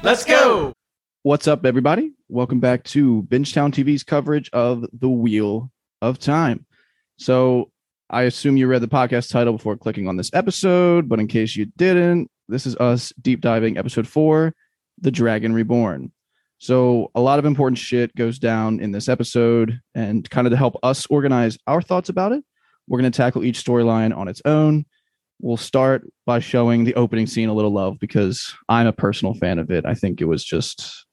Let's go. What's up, everybody? Welcome back to Bingetown TV's coverage of The Wheel of Time. So I assume you read the podcast title before clicking on this episode, but in case you didn't, this is us deep diving episode 4, The Dragon Reborn. So a lot of important shit goes down in this episode, and kind of to help us organize our thoughts about it, we're going to tackle each storyline on its own. We'll start by showing the opening scene a little love because I'm a personal fan of it. I think it was just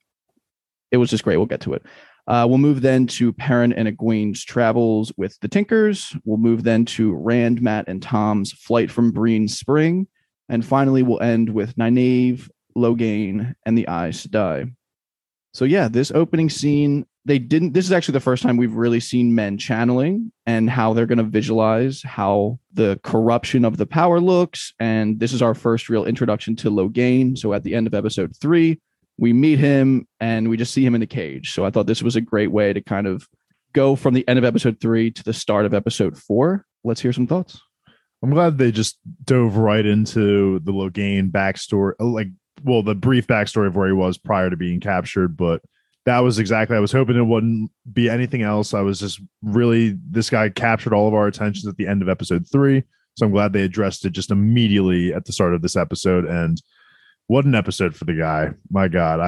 great. We'll get to it. We'll move then to Perrin and Egwene's travels with the Tinkers. We'll move then to Rand, Mat, and Tom's flight from Breen's Spring. And finally, we'll end with Nynaeve, Logain, and the Aes Sedai. So yeah, this opening scene, this is actually the first time we've really seen men channeling and how they're going to visualize how the corruption of the power looks. And this is our first real introduction to Logain. So at the end of episode 3, we meet him and we just see him in the cage. So I thought this was a great way to kind of go from the end of episode 3 to the start of episode 4. Let's hear some thoughts. I'm glad they just dove right into the Logain backstory, the brief backstory of where he was prior to being captured. But that was exactly, I was hoping it wouldn't be anything else. I was just really, this guy captured all of our attentions at the end of episode 3. So I'm glad they addressed it just immediately at the start of this episode. And what an episode for the guy. My God.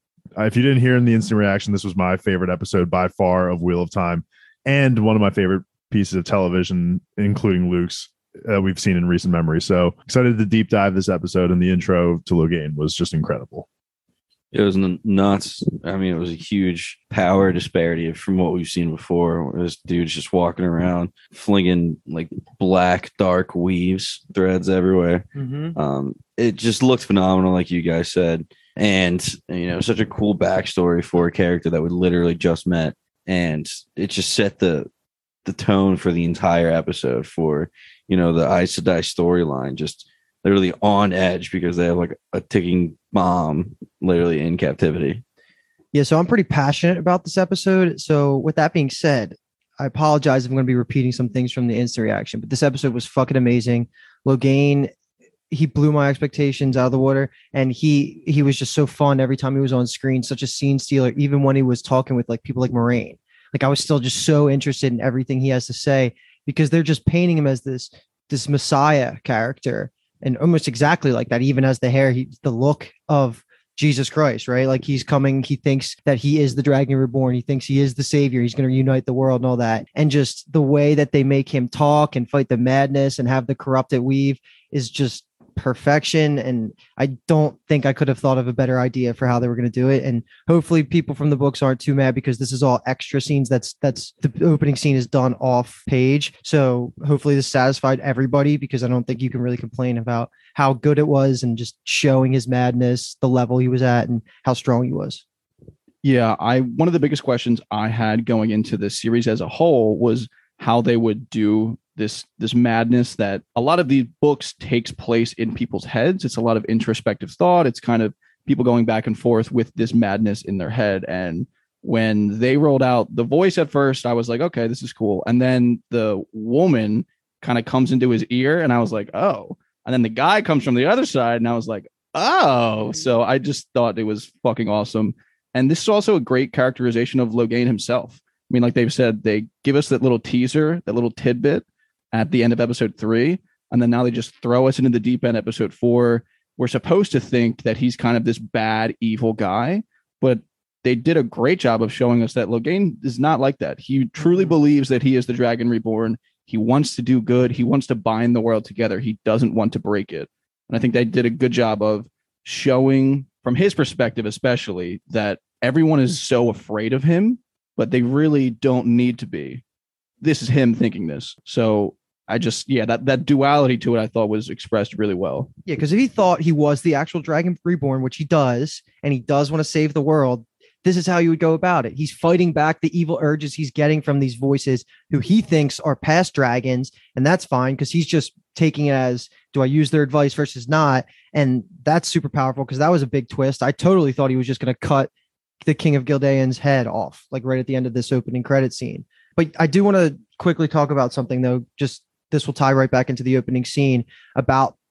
I if you didn't hear in the instant reaction, this was my favorite episode by far of Wheel of Time and one of my favorite pieces of television, including Luke's, we've seen in recent memory. So excited to deep dive this episode, and the intro to Logain was just incredible. It was nuts. I mean, it was a huge power disparity from what we've seen before. This dude's just walking around, flinging like black, dark weaves, threads everywhere. Mm-hmm. It just looked phenomenal, like you guys said. And, such a cool backstory for a character that we literally just met. And it just set the tone for the entire episode for, the Aes Sedai storyline, just literally on edge because they have like a ticking bomb literally in captivity. Yeah, so I'm pretty passionate about this episode. So with that being said, I apologize if I'm going to be repeating some things from the instant reaction, but this episode was fucking amazing. Logain, he blew my expectations out of the water, and he was just so fun every time he was on screen, such a scene stealer, even when he was talking with like people like Moiraine. Like I was still just so interested in everything he has to say because they're just painting him as this Messiah character. And almost exactly like that, even as the hair, the look of Jesus Christ, right? Like he's coming, he thinks that he is the Dragon Reborn. He thinks he is the savior. He's going to unite the world and all that. And just the way that they make him talk and fight the madness and have the corrupted weave is just perfection. And I don't think I could have thought of a better idea for how they were going to do it. And hopefully people from the books aren't too mad because this is all extra scenes. That's the opening scene is done off page. So hopefully this satisfied everybody because I don't think you can really complain about how good it was and just showing his madness, the level he was at and how strong he was. Yeah, one of the biggest questions I had going into this series as a whole was how they would do this madness that a lot of these books takes place in people's heads. It's a lot of introspective thought. It's kind of people going back and forth with this madness in their head. And when they rolled out the voice at first, I was like, okay, this is cool. And then the woman kind of comes into his ear and I was like, oh. And then the guy comes from the other side and I was like, oh. So I just thought it was fucking awesome. And this is also a great characterization of Logain himself. I mean, like they've said, they give us that little teaser, that little tidbit at the end of episode 3. And then now they just throw us into the deep end episode 4. We're supposed to think that he's kind of this bad, evil guy, but they did a great job of showing us that Logain is not like that. He truly believes that he is the Dragon Reborn. He wants to do good. He wants to bind the world together. He doesn't want to break it. And I think they did a good job of showing, from his perspective especially, that everyone is so afraid of him, but they really don't need to be. This is him thinking this. So I just, that duality to it, I thought was expressed really well. Yeah, because if he thought he was the actual Dragon Reborn, which he does, and he does want to save the world, this is how you would go about it. He's fighting back the evil urges he's getting from these voices who he thinks are past dragons. And that's fine because he's just taking it as, do I use their advice versus not? And that's super powerful because that was a big twist. I totally thought he was just going to cut the King of Gildaan's head off, like right at the end of this opening credit scene. But I do want to quickly talk about something, though. Just this will tie right back into the opening scene about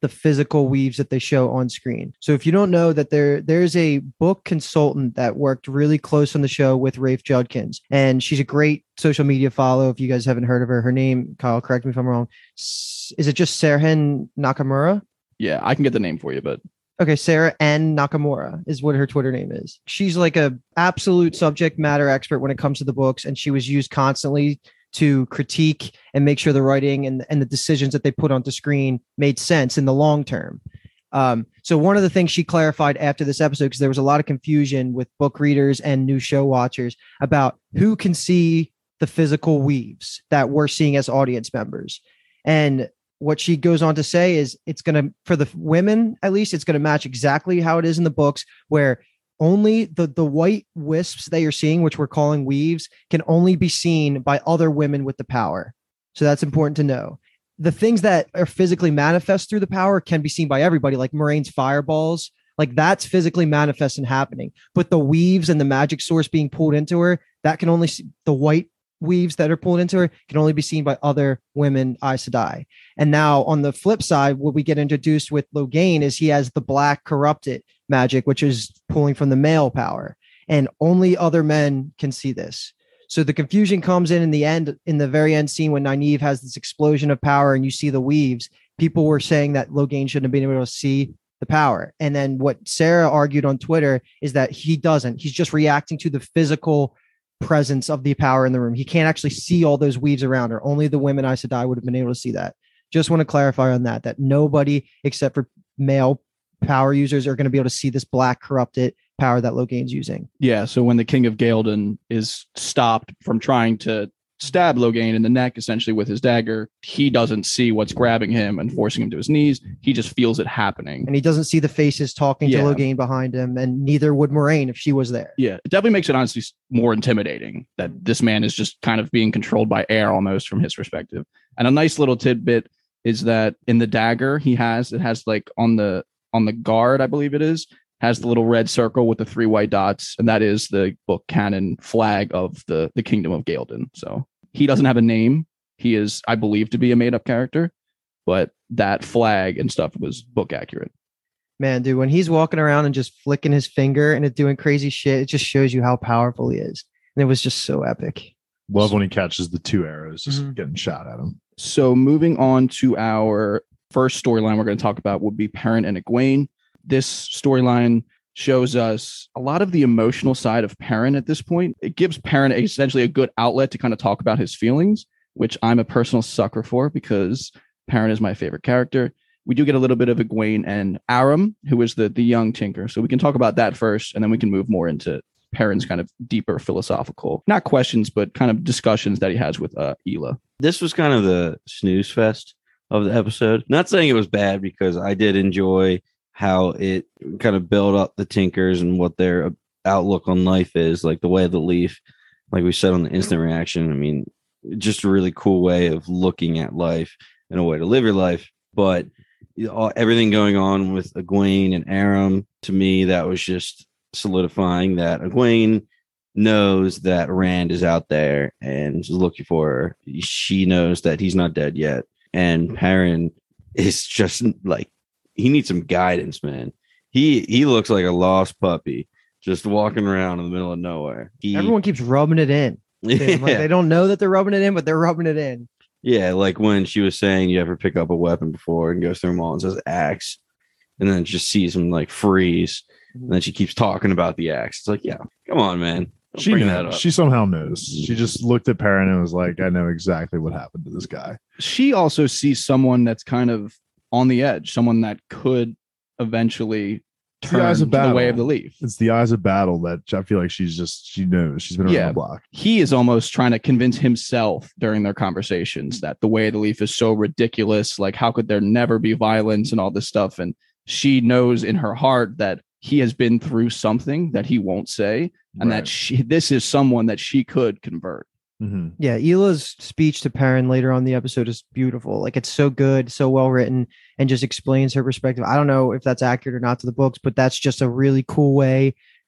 the physical weaves that they show on screen. So if you don't know that there's a book consultant that worked really close on the show with Rafe Judkins, and she's a great social media follow. If you guys haven't heard of her, her name, Kyle, correct me if I'm wrong. Is it just Serhan Nakamura? Yeah, I can get the name for you, but okay, Sarah N. Nakamura is what her Twitter name is. She's like a absolute subject matter expert when it comes to the books, and she was used constantly to critique and make sure the writing and the decisions that they put onto screen made sense in the long term. So one of the things she clarified after this episode, because there was a lot of confusion with book readers and new show watchers about who can see the physical weaves that we're seeing as audience members. And what she goes on to say is it's going to, for the women, at least, it's going to match exactly how it is in the books, where only the white wisps that you're seeing, which we're calling weaves, can only be seen by other women with the power. So that's important to know. The things that are physically manifest through the power can be seen by everybody, like Moiraine's fireballs. Like that's physically manifest and happening. But the weaves and the magic source being pulled into her, that can only see, the white weaves that are pulled into her can only be seen by other women Aes Sedai. And now on the flip side, what we get introduced with Logain is he has the black corrupted magic, which is pulling from the male power, and only other men can see this. So the confusion comes in the end, in the very end scene when Nynaeve has this explosion of power and you see the weaves. People were saying that Logain shouldn't have been able to see the power. And then what Sarah argued on Twitter is that he doesn't. He's just reacting to the physical presence of the power in the room. He can't actually see all those weaves around her. Only the women Aes Sedai would have been able to see that. Just want to clarify on that nobody except for male power users are going to be able to see this black corrupted power that Logain's using. Yeah, so when the King of Ghealdan is stopped from trying to stab Logain in the neck, essentially with his dagger, he doesn't see what's grabbing him and forcing him to his knees. He just feels it happening. And he doesn't see the faces talking to Logain behind him, and neither would Moiraine if she was there. Yeah, it definitely makes it honestly more intimidating that this man is just kind of being controlled by air almost from his perspective. And a nice little tidbit is that in the dagger it has like on the guard, I believe it is, has the little red circle with the 3 white dots, and that is the book canon flag of the Kingdom of Ghealdan. So he doesn't have a name. He is, I believe, to be a made-up character, but that flag and stuff was book accurate. Man, dude, when he's walking around and just flicking his finger and it doing crazy shit, it just shows you how powerful he is. And it was just so epic. Love when he catches the 2 arrows just getting shot at him. So moving on to our first storyline we're going to talk about would be Perrin and Egwene. This storyline shows us a lot of the emotional side of Perrin at this point. It gives Perrin essentially a good outlet to kind of talk about his feelings, which I'm a personal sucker for because Perrin is my favorite character. We do get a little bit of Egwene and Aram, who is the young tinker. So we can talk about that first, and then we can move more into Perrin's kind of deeper philosophical, not questions, but kind of discussions that he has with Ela. This was kind of the snooze fest of the episode. Not saying it was bad, because I did enjoy how it kind of built up the Tinkers and what their outlook on life is, like the Way of the Leaf, like we said on the instant reaction. I mean, just a really cool way of looking at life and a way to live your life. But everything going on with Egwene and Aram, to me, that was just solidifying that Egwene knows that Rand is out there and is looking for her. She knows that he's not dead yet. And Perrin is just like, he needs some guidance, man. He looks like a lost puppy just walking around in the middle of nowhere. Everyone keeps rubbing it in. Yeah. Like, they don't know that they're rubbing it in, but they're rubbing it in. Yeah, like when she was saying you ever pick up a weapon before and goes through them all and says axe, and then just sees him like freeze, and then she keeps talking about the axe. It's like, yeah, come on, man. Don't She bring knows. that up. She somehow knows. She just looked at Perrin and was like, I know exactly what happened to this guy. She also sees someone that's kind of on the edge, someone that could eventually turn to the Way of the Leaf. It's the eyes of battle that I feel like she knows. She's been around the block. He is almost trying to convince himself during their conversations that the Way of the Leaf is so ridiculous. Like, how could there never be violence and all this stuff? And she knows in her heart that he has been through something that he won't say, and that this is someone that she could convert. Mm-hmm. Yeah, Ela's speech to Perrin later on in the episode is beautiful. Like, it's so good, so well written, and just explains her perspective. I don't know if that's accurate or not to the books, but that's just a really cool way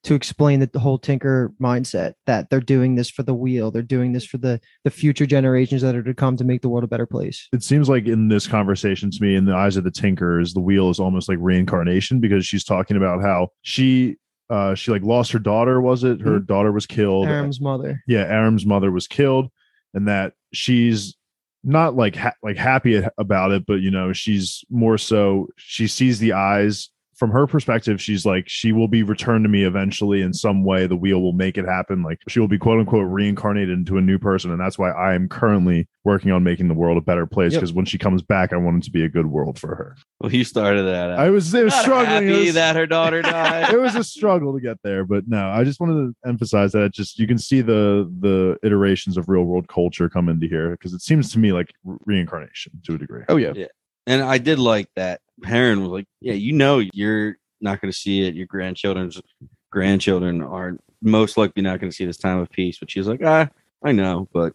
to explain the whole Tinker mindset, that they're doing this for the wheel. They're doing this for the future generations that are to come to make the world a better place. It seems like in this conversation to me, in the eyes of the Tinkers, the wheel is almost like reincarnation, because she's talking about how she like lost her daughter. Was it her daughter was killed? Aram's mother. Yeah, Aram's mother was killed, and that she's not like happy about it, but she's more so, she sees the eyes. From her perspective, she's like, she will be returned to me eventually in some way. The wheel will make it happen. Like, she will be quote unquote reincarnated into a new person. And that's why I am currently working on making the world a better place. Because when she comes back, I want it to be a good world for her. Well, he started that out. It was struggling. Happy that her daughter died. It was a struggle to get there, but no, I just wanted to emphasize that you can see the iterations of real world culture come into here, because it seems to me like reincarnation to a degree. Oh yeah. And I did like that Perrin was like, yeah, you're not going to see it. Your grandchildren are most likely not going to see this time of peace. But she's like, I know, but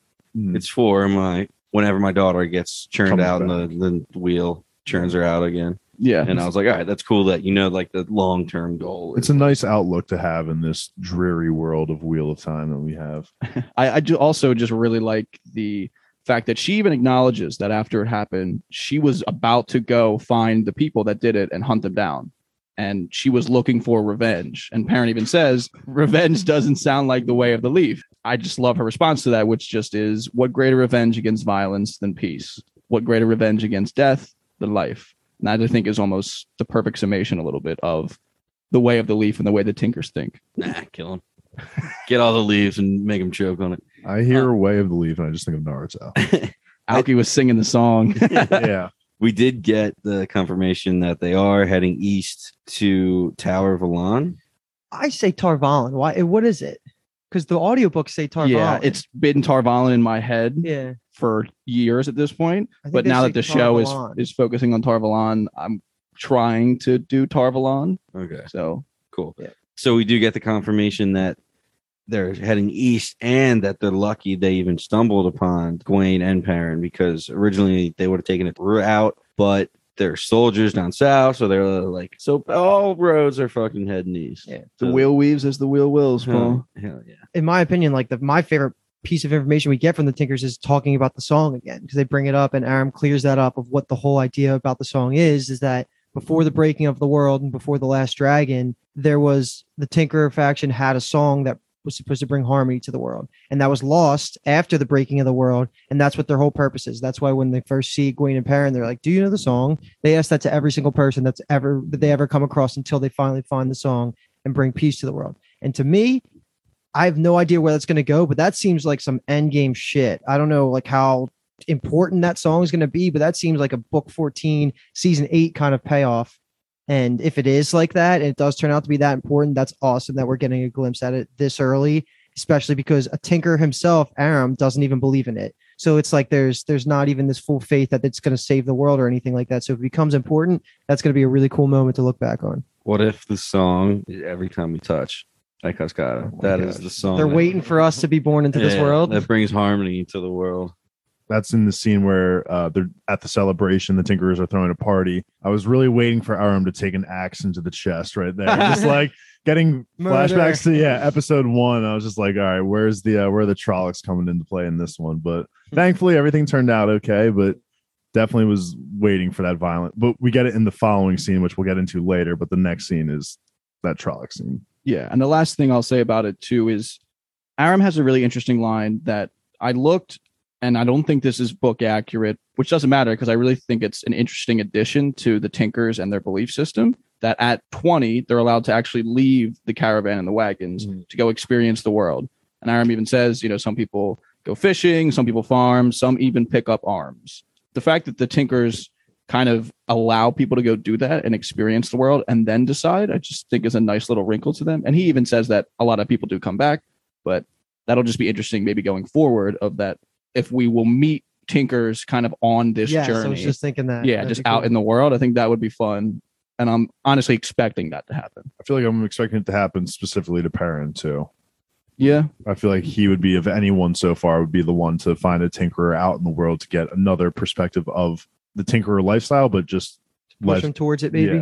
it's for whenever my daughter gets churned out and the wheel churns her out again. Yeah. And I was like, all right, that's cool that like the long-term goal. It's a nice outlook to have in this dreary world of Wheel of Time that we have. I do also just really like the fact that she even acknowledges that after it happened, she was about to go find the people that did it and hunt them down. And she was looking for revenge. And Perrin even says, revenge doesn't sound like the way of the leaf. I just love her response to that, which just is, what greater revenge against violence than peace? What greater revenge against death than life? And that, I think, is almost the perfect summation a little bit of the way of the leaf and the way the Tinkers think. Nah, kill him. Get all the leaves and make him choke on it. I hear Way of the Leaf and I just think of Naruto. Aoki was singing the song. Yeah. We did get the confirmation that they are heading east to Tower of Elon. I say Tar Valon. Why? What is it? Because the audiobooks say Tar Valon. Yeah, it's been Tar Valon in my head for years at this point. But now that the show is focusing on Tar Valon, I'm trying to do Tar Valon. Okay. So cool. Yeah. So we do get the confirmation that they're heading east and that they're lucky they even stumbled upon Gawain and Perrin, because originally they would have taken it throughout, but there are soldiers down south, so they're like, so all roads are fucking heading east. Yeah. The wheel weaves as the wheel wills, Paul. Hell yeah. In my opinion, like my favorite piece of information we get from the Tinkers is talking about the song again, because they bring it up and Aram clears that up of what the whole idea about the song is that before the breaking of the world and before the last dragon, there was the Tinker faction had a song that was supposed to bring harmony to the world, and that was lost after the breaking of the world, and that's what their whole purpose is. That's why when they first see Gawain and Perrin, they're like, do you know the song? They ask that to every single person that they ever come across until they finally find the song and bring peace to the world. And to me, I have no idea where that's going to go, but that seems like some end game shit. I don't know like how important that song is going to be, but that seems like a book 14 season 8 kind of payoff. And if it is like that, and it does turn out to be that important, that's awesome that we're getting a glimpse at it this early, especially because a Tinker himself, Aram, doesn't even believe in it. So it's like there's not even this full faith that it's going to save the world or anything like that. So if it becomes important, that's going to be a really cool moment to look back on. What if the song is Every Time We Touch by Cascada? That is the song. They're waiting for us to be born into this world. That brings harmony to the world. That's in the scene where they're at the celebration. The Tinkerers are throwing a party. I was really waiting for Aram to take an axe into the chest right there. Just like getting flashbacks to episode 1. I was just like, all right, where are the Trollocs coming into play in this one? But thankfully everything turned out okay, but definitely was waiting for that violent. But we get it in the following scene, which we'll get into later. But the next scene is that Trolloc scene. Yeah. And the last thing I'll say about it too is Aram has a really interesting line that I looked, and I don't think this is book accurate, which doesn't matter because I really think it's an interesting addition to the Tinkers and their belief system, that at 20, they're allowed to actually leave the caravan and the wagons to go experience the world. And Aram even says, some people go fishing, some people farm, some even pick up arms. The fact that the Tinkers kind of allow people to go do that and experience the world and then decide, I just think is a nice little wrinkle to them. And he even says that a lot of people do come back, but that'll just be interesting maybe going forward of that. If we will meet Tinkers kind of on this journey. I was just thinking that. Yeah, just out in the world. I think that would be fun. And I'm honestly expecting that to happen. I feel like I'm expecting it to happen specifically to Perrin too. Yeah. I feel like he would be, of anyone so far, would be the one to find a Tinkerer out in the world to get another perspective of the Tinkerer lifestyle, but just push him towards it, maybe.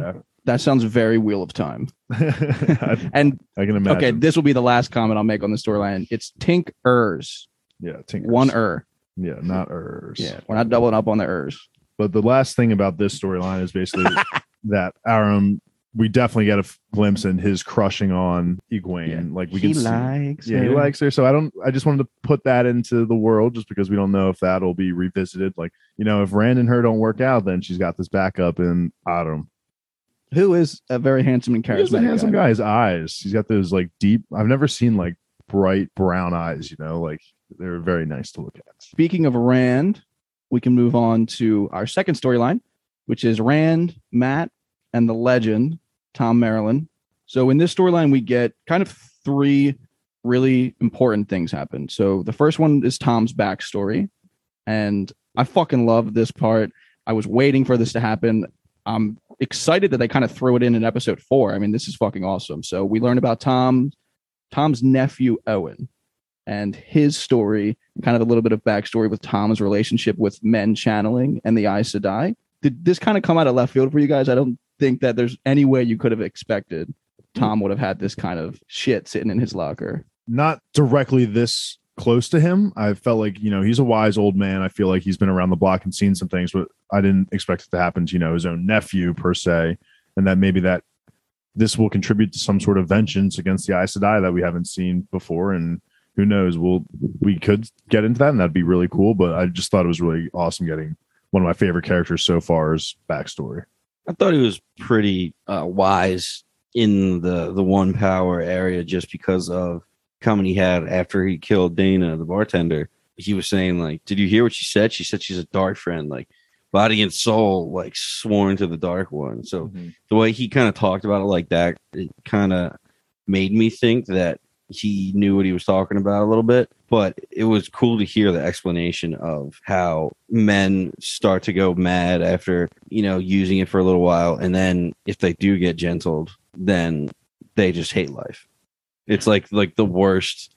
That sounds very Wheel of Time. I And can imagine. okay, this will be the last comment I'll make on the storyline. It's Tink Ers. Yeah, Tinkers. One Yeah, not Ers. Yeah, we're not doubling up on the Ers. But the last thing about this storyline is basically that Aram, we definitely get a glimpse in his crushing on Egwene. Yeah. Like we He can see. likes Yeah, he her. likes her. So I just wanted to put that into the world just because we don't know if that'll be revisited. Like, if Rand and her don't work out, then she's got this backup in Autumn. Who is a very handsome and charismatic He's a handsome guy. His eyes. He's got those like deep. I've never seen like bright brown eyes. Like they're very nice to look at. Speaking of Rand, we can move on to our second storyline, which is Rand, Matt, and the legend, Tom Maryland. So in this storyline, we get kind of three really important things happen. So the first one is Tom's backstory. And I fucking love this part. I was waiting for this to happen. I'm excited that they kind of throw it in episode 4. I mean, this is fucking awesome. So we learn about Tom's nephew, Owen, and his story, kind of a little bit of backstory with Tom's relationship with men channeling and the Aes Sedai. Did this kind of come out of left field for you guys? I don't think that there's any way you could have expected Tom would have had this kind of shit sitting in his locker. Not directly this close to him. I felt like, he's a wise old man. I feel like he's been around the block and seen some things, but I didn't expect it to happen to, his own nephew per se. And that maybe that this will contribute to some sort of vengeance against the Aes Sedai that we haven't seen before. And who knows, we could get into that and that'd be really cool. But I just thought it was really awesome getting one of my favorite characters so far's backstory. I thought he was pretty wise in the one power area just because of comment he had after he killed Dana, the bartender. He was saying, like, did you hear what she said? She said she's a dark friend, like body and soul, like sworn to the Dark One. So the way he kind of talked about it like that, it kind of made me think that he knew what he was talking about a little bit. But it was cool to hear the explanation of how men start to go mad after, using it for a little while. And then if they do get gentled, then they just hate life. It's like the worst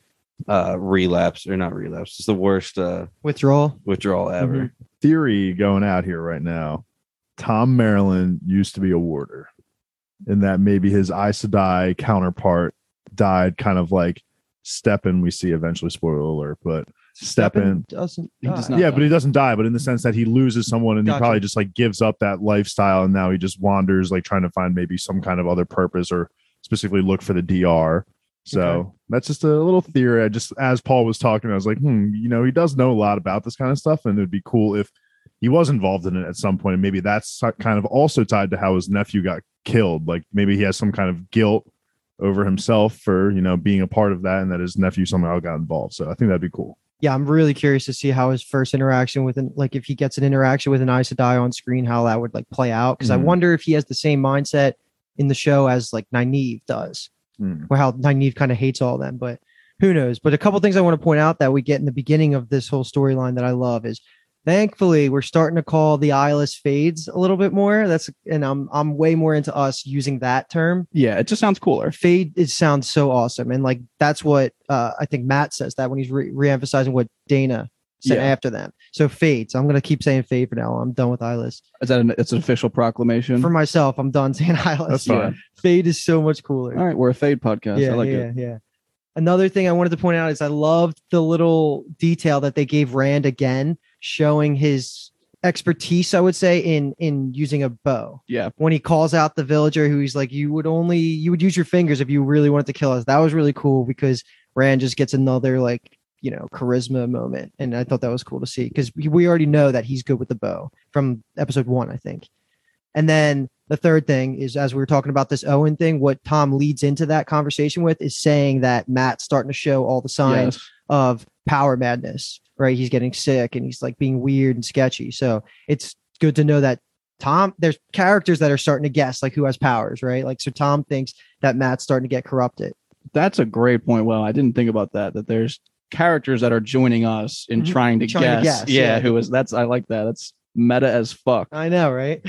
relapse, or not relapse. It's the worst Withdrawal ever. Theory going out here right now. Tom Maryland used to be a warder, and that maybe his Aes Sedai counterpart died, kind of like Steppen. We see eventually, spoiler alert, but Steppen doesn't. He does die. not. Yeah, but he doesn't die, but in the sense that he loses someone and Gotcha. he probably just like gives up that lifestyle and now he just wanders, like trying to find maybe some kind of other purpose or specifically look for the DR. So that's just a little theory. I just, as Paul was talking, I was like, he does know a lot about this kind of stuff, and it'd be cool if he was involved in it at some point. And maybe that's kind of also tied to how his nephew got killed. Like maybe he has some kind of guilt over himself for, being a part of that, and that his nephew somehow got involved. So I think that'd be cool. Yeah, I'm really curious to see how his first interaction with if he gets an interaction with an Aes Sedai on screen, how that would like play out. Because I wonder if he has the same mindset in the show as like Nynaeve does. Or how Nynaeve kind of hates all of them, but who knows? But a couple things I want to point out that we get in the beginning of this whole storyline that I love is, thankfully, we're starting to call the eyeless fades a little bit more. And I'm way more into us using that term. Yeah, it just sounds cooler. Fade, it sounds so awesome, and like that's what I think Matt says that when he's re-emphasizing what Dana said after them. So fade. So I'm gonna keep saying fade for now. I'm done with eyeless. Is that it's an official proclamation? For myself, I'm done saying eyeless. That's fine. Fade is so much cooler. All right, we're a fade podcast. I like it. Yeah. Another thing I wanted to point out is I loved the little detail that they gave Rand again, showing his expertise, I would say, in using a bow. Yeah. When he calls out the villager who he's like, you would use your fingers if you really wanted to kill us. That was really cool because Rand just gets another like, charisma moment. And I thought that was cool to see because we already know that he's good with the bow from episode 1, I think. And then the third thing is, as we were talking about this Owen thing, what Tom leads into that conversation with is saying that Matt's starting to show all the signs of power madness, right? He's getting sick and he's like being weird and sketchy. So it's good to know that there's characters that are starting to guess like who has powers, right? Like, so Tom thinks that Matt's starting to get corrupted. That's a great point. Well, I didn't think about that there's characters that are joining us in trying to guess. Yeah. Who is that's I like that. That's meta as fuck. I know, right?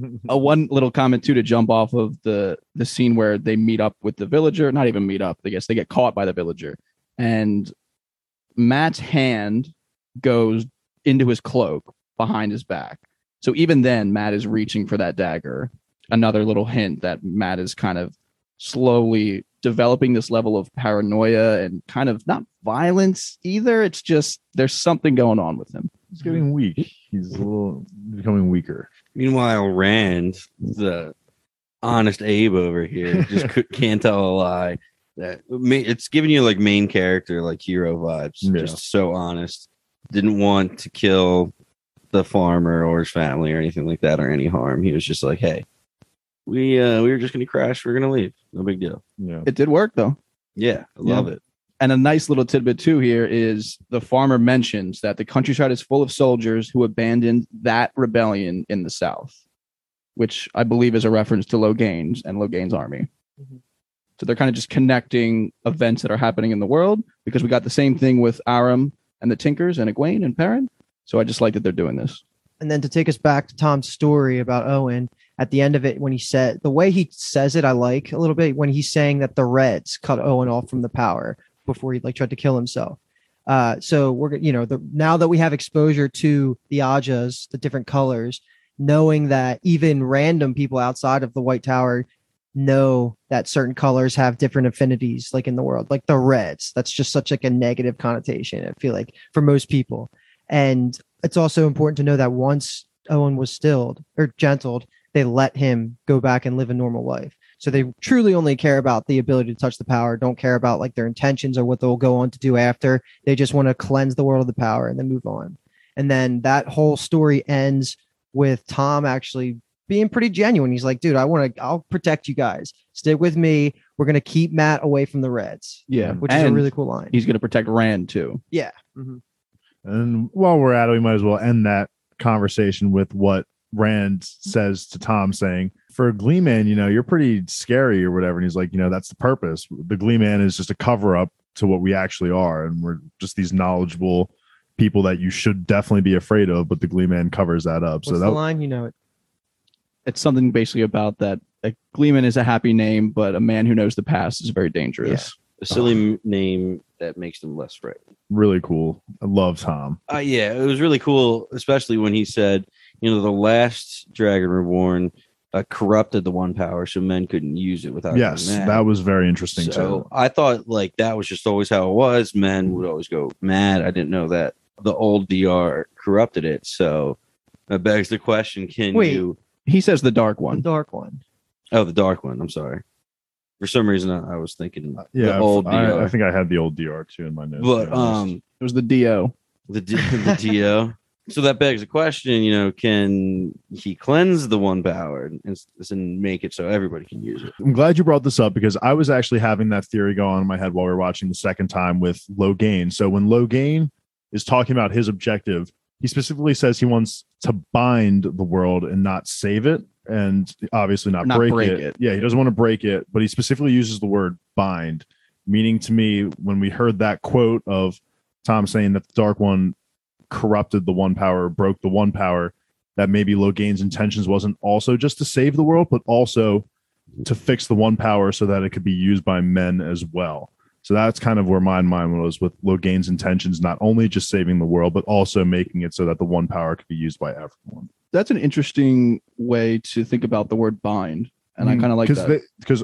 One little comment too to jump off of the scene where they meet up with the villager. Not even meet up. I guess they get caught by the villager, and Matt's hand goes into his cloak behind his back. So even then, Matt is reaching for that dagger. another little hint that Matt is kind of slowly developing this level of paranoia and kind of not violence either. It's just there's something going on with him. He's getting weak. He's a little becoming weaker. Meanwhile, Rand, the honest Abe over here, just can't tell a lie. That it's giving you like main character, like hero vibes. Yeah. Just so honest. Didn't want to kill the farmer or his family or anything like that or any harm. He was just like, hey, we were just gonna crash. We're gonna leave. No big deal. Yeah. It did work though. Yeah, I love it. And a nice little tidbit too here is the farmer mentions that the countryside is full of soldiers who abandoned that rebellion in the south, which I believe is a reference to Logain's and Logain's army. Mhm. So they're kind of just connecting events that are happening in the world because we got the same thing with Aram and the Tinkers and Egwene and Perrin. So I just like that they're doing this. And then to take us back to Tom's story about Owen, at the end of it, when he said the way he says it, I like a little bit when he's saying that the Reds cut Owen off from the power before he like tried to kill himself. So we're now that we have exposure to the Ajas, the different colors, knowing that even random people outside of the White Tower know that certain colors have different affinities, like in the world, like the Reds. That's just such like a negative connotation, I feel like, for most people. And it's also important to know that once Owen was stilled or gentled, they let him go back and live a normal life. So they truly only care about the ability to touch the power, don't care about like their intentions or what they'll go on to do after. They just want to cleanse the world of the power and then move on. And then that whole story ends with Tom actually being pretty genuine. He's like, dude, I'll protect you guys. Stick with me. We're going to keep Matt away from the Reds. Yeah. Which is a really cool line. He's going to protect Rand too. Yeah. Mm-hmm. And while we're at it, we might as well end that conversation with what Rand says to Tom, saying, for a Gleeman, you're pretty scary or whatever. And he's like, that's the purpose. The Gleeman is just a cover up to what we actually are. And we're just these knowledgeable people that you should definitely be afraid of. But the Gleeman covers that up. What's so the line? It. It's something basically about that. A Gleeman is a happy name, but a man who knows the past is very dangerous. A silly name that makes them less frightened. Really cool. I love Tom. Yeah, it was really cool, especially when he said, the last Dragon Reborn corrupted the one power, so men couldn't use it without. Yes, that was very interesting so too. I thought like that was just always how it was. Men would always go mad. I didn't know that the old DR corrupted it. So that begs the question: you? He says the dark The one. dark one. Oh, the dark one. I'm sorry. For some reason, I was thinking Yeah, the old DR. I think I had the old DR too in my notes. But It was the Do. the DO. So that begs the question, can he cleanse the one power and make it so everybody can use it? I'm glad you brought this up because I was actually having that theory go on in my head while we were watching the second time with Logain. So when Logain is talking about his objective, he specifically says he wants to bind the world and not save it, and obviously not break it. Yeah, he doesn't want to break it, but he specifically uses the word bind, meaning to me, when we heard that quote of Tom saying that the Dark One corrupted the one power, broke the one power, that maybe Logain's intentions wasn't also just to save the world, but also to fix the one power so that it could be used by men as well. So that's kind of where my mind was with Logain's intentions, not only just saving the world, but also making it so that the one power could be used by everyone. That's an interesting way to think about the word bind. And I kind of like that. Because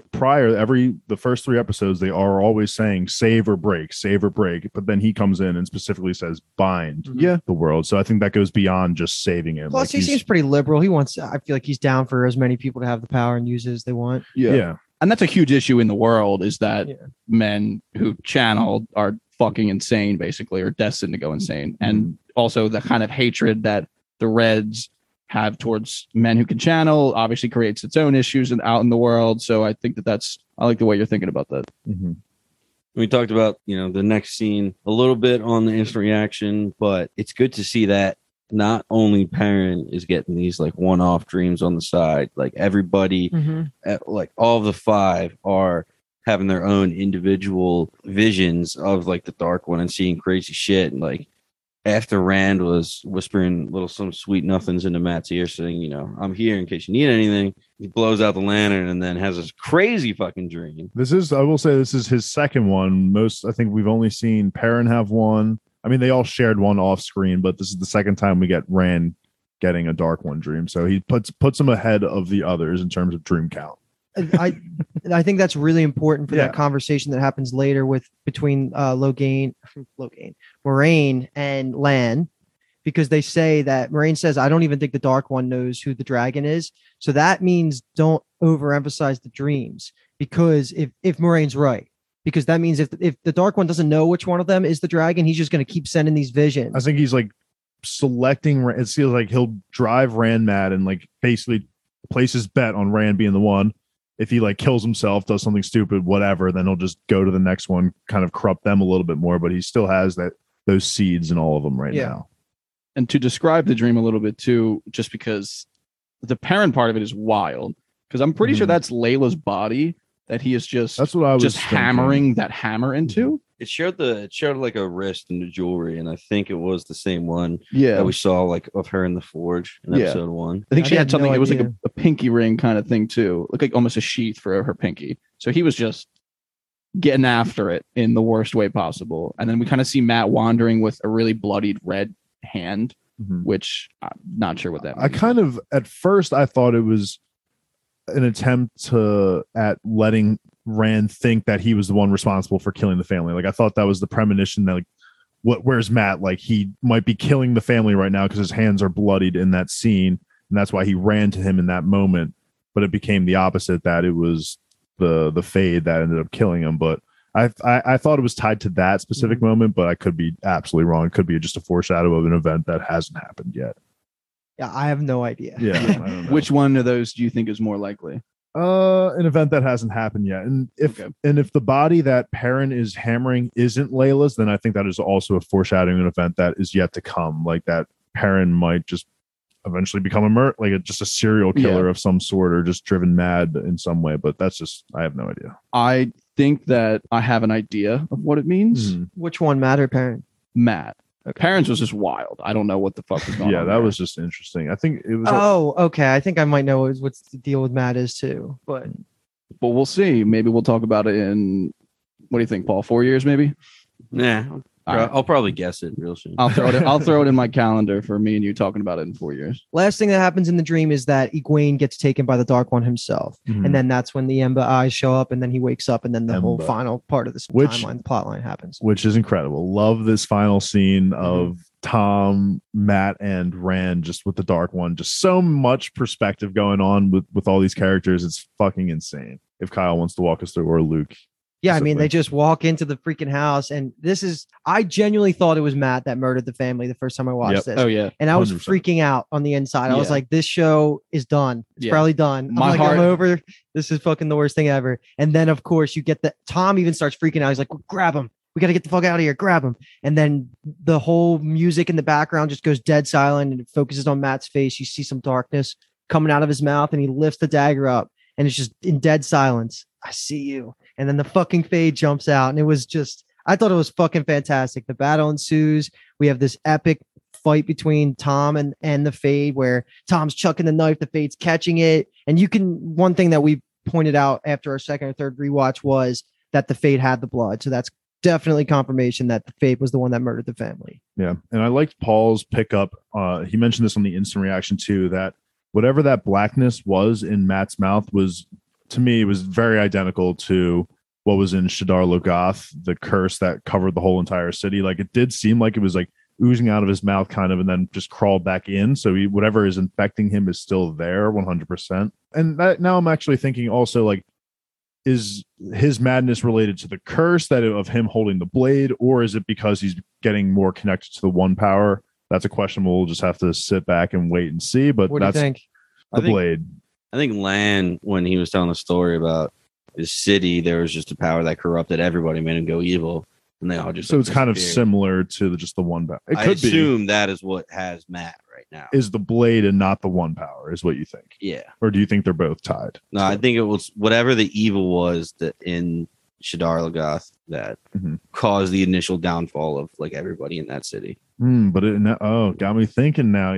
the first 3 episodes, they are always saying save or break. But then he comes in and specifically says bind the world. So I think that goes beyond just saving it. Plus, he seems pretty liberal. I feel like he's down for as many people to have the power and use it as they want. Yeah. And that's a huge issue in the world, is that men who channel are fucking insane, basically, or destined to go insane. And also the kind of hatred that the Reds have towards men who can channel obviously creates its own issues out in the world. So I think I like the way you're thinking about that. Mm-hmm. We talked about, the next scene a little bit on the instant reaction, but it's good to see that not only Perrin is getting these like one-off dreams on the side, like everybody, like all of the 5 are having their own individual visions of like the Dark One and seeing crazy shit. And like after Rand was whispering some sweet nothings into Matt's ear saying, I'm here in case you need anything, he blows out the lantern and then has this crazy fucking dream. I will say this is his second one. I think we've only seen Perrin have one. I mean, they all shared one off screen, but this is the second time we get Rand getting a Dark One dream. So he puts him ahead of the others in terms of dream count. I I think that's really important for Yeah. that conversation that happens later between Moraine and Lan, because they say that Moraine says, I don't even think the Dark One knows who the dragon is. So that means don't overemphasize the dreams, because if Moraine's right, because that means if the Dark One doesn't know which one of them is the dragon, he's just going to keep sending these visions. I think he's like selecting. It feels like he'll drive Rand mad and like basically place his bet on Rand being the one. If he like kills himself, does something stupid, whatever, then he'll just go to the next one, kind of corrupt them a little bit more. But he still has those seeds in all of them right now. And to describe the dream a little bit too, just because the Perrin part of it is wild, because I'm pretty sure that's Layla's body that he is just That's what I was thinking. hammering that hammer into. It showed like a wrist in the jewelry, and I think it was the same one Yeah, that we saw like of her in the forge in Yeah. episode 1. I think I she had had no something. It was like idea. a pinky ring kind of thing too, looked like almost a sheath for her pinky. So he was just getting after it in the worst way possible. And then we kind of see Matt wandering with a really bloodied red hand, Mhm. which I'm not sure what that means. I kind of at first I thought it was an attempt at letting Rand think that he was the one responsible for killing the family. Like I thought that was the premonition that like where's Matt? Like he might be killing the family right now because his hands are bloodied in that scene, and that's why he ran to him in that moment. But it became the opposite, that it was the Fade that ended up killing him. But I thought it was tied to that specific moment, but I could be absolutely wrong. It could be just a foreshadow of an event that hasn't happened yet. Yeah, I have no idea. Yeah. I don't know. Which one of those do you think is more likely? An event that hasn't happened yet. And if the body that Perrin is hammering isn't Layla's, then I think that is also a foreshadowing an event that is yet to come. Like that Perrin might just eventually become just a serial killer of some sort, or just driven mad in some way. But that's just, I have no idea. I think that I have an idea of what it means. Mhm. Which one, Matt or Perrin? Matt. Perrin's was just wild. I don't know what the fuck was going on. Yeah, that there. was just interesting. I think it was. Oh, okay. I think I might know what's the deal with Matt is too. But But we'll see. Maybe we'll talk about it in, what do you think, Paul? 4 years, maybe? Nah, All right. I'll probably guess it real soon. I'll throw it in my calendar for me and you talking about it in 4 years. last thing that happens in the dream is that Egwene gets taken by the Dark One himself. Mhm. And then that's when the Emba eyes show up, and then he wakes up, and then the whole Emba. final part of this plot line happens. Which is incredible. Love this final scene of Tom, Matt, and Rand just with the Dark One. Just so much perspective going on with all these characters. It's fucking insane. If Kyle wants to walk us through, or Luke. Yeah, I mean, Simply. they just walk into the freaking house, and I genuinely thought it was Matt that murdered the family the first time I watched Yep. this. Oh, yeah. And I was 100%. freaking out on the inside. I was Yeah. like, this show is done. It's Yeah. probably done. My I'm heart- over. This is fucking the worst thing ever. And then, of course, you get Tom even starts freaking out. He's like, grab him. We got to get the fuck out of here. Grab him. And then the whole music in the background just goes dead silent, and it focuses on Matt's face. You see some darkness coming out of his mouth, and he lifts the dagger up, and it's just in dead silence. I see you. And then the fucking Fade jumps out, and it was just, I thought it was fucking fantastic. The battle ensues. We have this epic fight between Tom and the Fade, where Tom's chucking the knife, the Fade's catching it. And one thing that we pointed out after our second or third rewatch was that the Fade had the blood. So that's definitely confirmation that the Fade was the one that murdered the family. Yeah. And I liked Paul's pickup. He mentioned this on the instant reaction too, that whatever that blackness was in Matt's mouth was, to me, it was very identical to what was in Shadar Logoth, the curse that covered the whole entire city. Like it did seem like it was like oozing out of his mouth kind of, and then just crawled back in. So whatever is infecting him is still there 100%. And now I'm actually thinking also, like, is his madness related to the curse of him holding the blade, or is it because he's getting more connected to the one power? That's a question we'll just have to sit back and wait and see. But What do you that's think? the blade. I think Lan, when he was telling the story about his city, there was just a power that corrupted everybody, made him go evil, and they all just. So it's kind of disappeared. similar to just the one power. It I could assume that is what has Matt right now. is the blade and not the one power, is what you think, Yeah. or do you think they're both tied? No, I think it was whatever the evil was that in Shadar Logoth that Mhm. caused the initial downfall of like everybody in that city. But got me thinking now.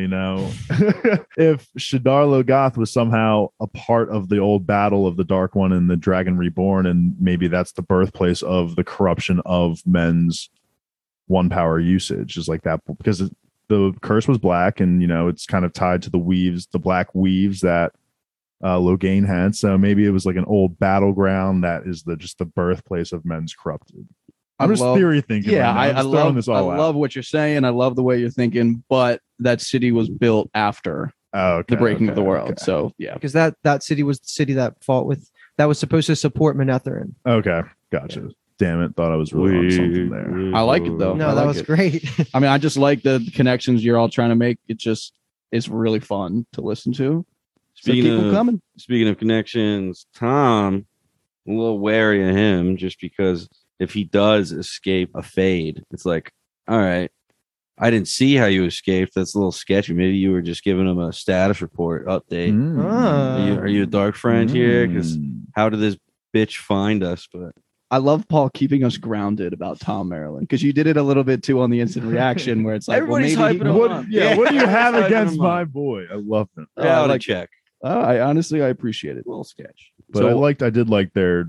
If Shadar Logoth was somehow a part of the old battle of the Dark One and the Dragon Reborn, and maybe that's the birthplace of the corruption of men's one power usage, is like that, because the curse was black, and it's kind of tied to the black weaves that Logain had. So maybe it was like an old battleground that is just the birthplace of men's corrupted. I'm just theory thinking. Yeah, right now. I love what you're saying. I love the way you're thinking, but that city was built after the breaking of the world. Okay. So yeah, because that city was the city that fought with that was supposed to support Manetheren. Okay, gotcha. Yeah. Damn it, thought I was really on something there. I like it though. No, that was great. I mean, I just like the connections you're all trying to make. It's really fun to listen to. Speaking of connections, Tom, a little wary of him just because if he does escape a fade, it's like, all right, I didn't see how you escaped. That's a little sketchy. Maybe you were just giving him a status report update. Are you a dark friend here? Because how did this bitch find us? But I love Paul keeping us grounded about Tom Maryland, because you did it a little bit too on the instant reaction where it's like, everybody's hyping him up. What do you have against my boy? I love him. Yeah, I like check. I appreciate it. A little sketch. But so, I did like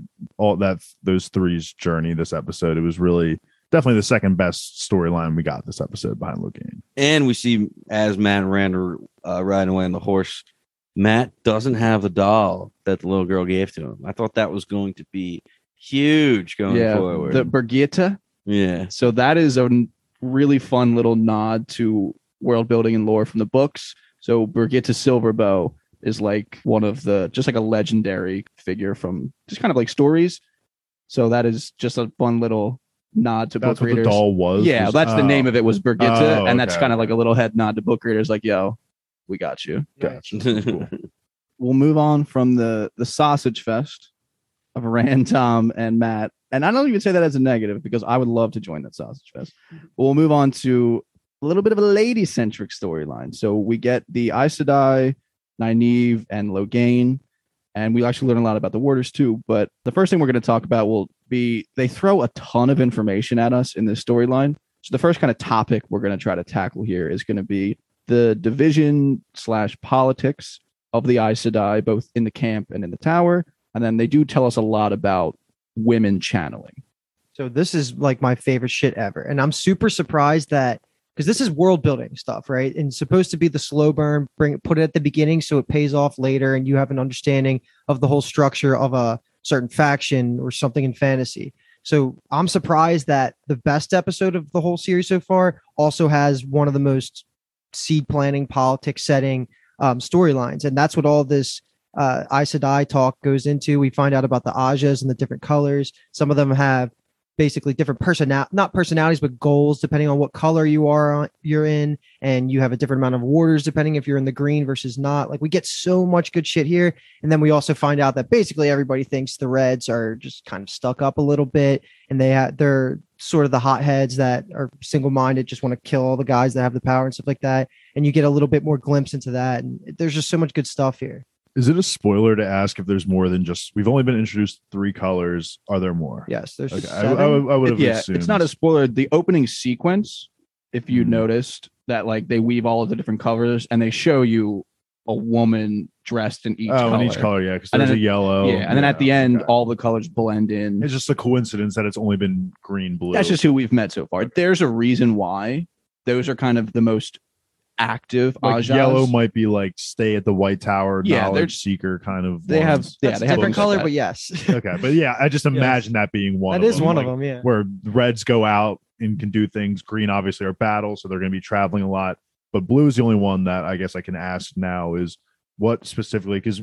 those three's journey this episode. It was really definitely the second best storyline we got this episode behind Logain. And we see as Matt and Rand are riding away on the horse, Matt doesn't have the doll that the little girl gave to him. I thought that was going to be huge going forward. The Brigitte. Yeah. So that is a really fun little nod to world building and lore from the books. So Brigitte Silverbow is like one of just like a legendary figure from just kind of like stories. So that is just a fun little nod to book readers. What the doll was? Yeah, that's the name of it, was Brigitte. And that's kind of like a little head nod to book readers, like, yo, we got you. Gotcha. Cool. We'll move on from the sausage fest of Rand, Tom, and Matt. And I don't even say that as a negative, because I would love to join that sausage fest. But we'll move on to a little bit of a lady-centric storyline. So we get the Aes Sedai, Nynaeve, and Logain. And we actually learn a lot about the Warders too. But the first thing we're going to talk about will be, they throw a ton of information at us in this storyline. So the first kind of topic we're going to try to tackle here is going to be the division/politics of the Aes Sedai, both in the camp and in the tower. And then they do tell us a lot about women channeling. So this is like my favorite shit ever. And I'm super surprised that, because this is world building stuff, right? And it's supposed to be the slow burn, put it at the beginning so it pays off later and you have an understanding of the whole structure of a certain faction or something in fantasy. So I'm surprised that the best episode of the whole series so far also has one of the most seed planting, politics setting storylines. And that's what all this Aes Sedai talk goes into. We find out about the Ajas and the different colors. Some of them have basically different not personalities, but goals, depending on what color you're in. And you have a different amount of warders, depending if you're in the green versus not. Like, we get so much good shit here. And then we also find out that basically everybody thinks the Reds are just kind of stuck up a little bit. And they're sort of the hotheads that are single-minded, just want to kill all the guys that have the power and stuff like that. And you get a little bit more glimpse into that. And there's just so much good stuff here. Is it a spoiler to ask if there's more than just, we've only been introduced 3 colors? Are there more? Yes, there's okay. 7. I would have assumed. It's not a spoiler. The opening sequence, if you noticed that, like, they weave all of the different colors and they show you a woman dressed in each color. In each color, yeah, because there's a yellow. Yeah, and then at the end, all the colors blend in. It's just a coincidence that it's only been green, blue. That's just who we've met so far. Okay. There's a reason why those are kind of the most active. Like yellow might be like stay at the White Tower, knowledge seeker kind of. They have they have different color, but yes. Okay, but yeah, I just imagine that being one. That of is them, one like, of them, yeah. Where Reds go out and can do things. Green obviously are battle, so they're going to be traveling a lot. But blue is the only one that I guess I can ask now is what specifically, because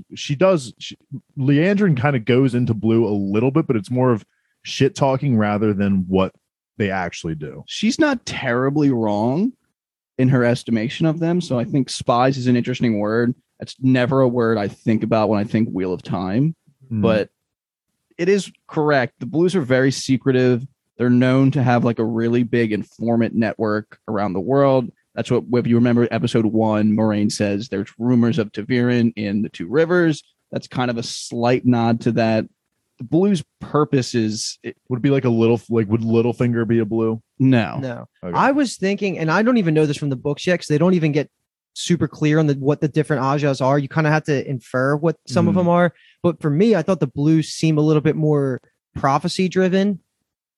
Liandrin kind of goes into blue a little bit, but it's more of shit talking rather than what they actually do. She's not terribly wrong in her estimation of them. So I think spies is an interesting word. It's never a word I think about when I think Wheel of Time, but it is correct. The Blues are very secretive. They're known to have like a really big informant network around the world. That's what, if you remember episode 1, Moraine says there's rumors of Ta'Veren in the Two Rivers. That's kind of a slight nod to that. The Blues' purpose is... would it be like a little... Like, would Littlefinger be a blue? No. Okay. I was thinking, and I don't even know this from the books yet, because they don't even get super clear on what the different Ajas are. You kind of have to infer what some of them are. But for me, I thought the Blues seem a little bit more prophecy-driven.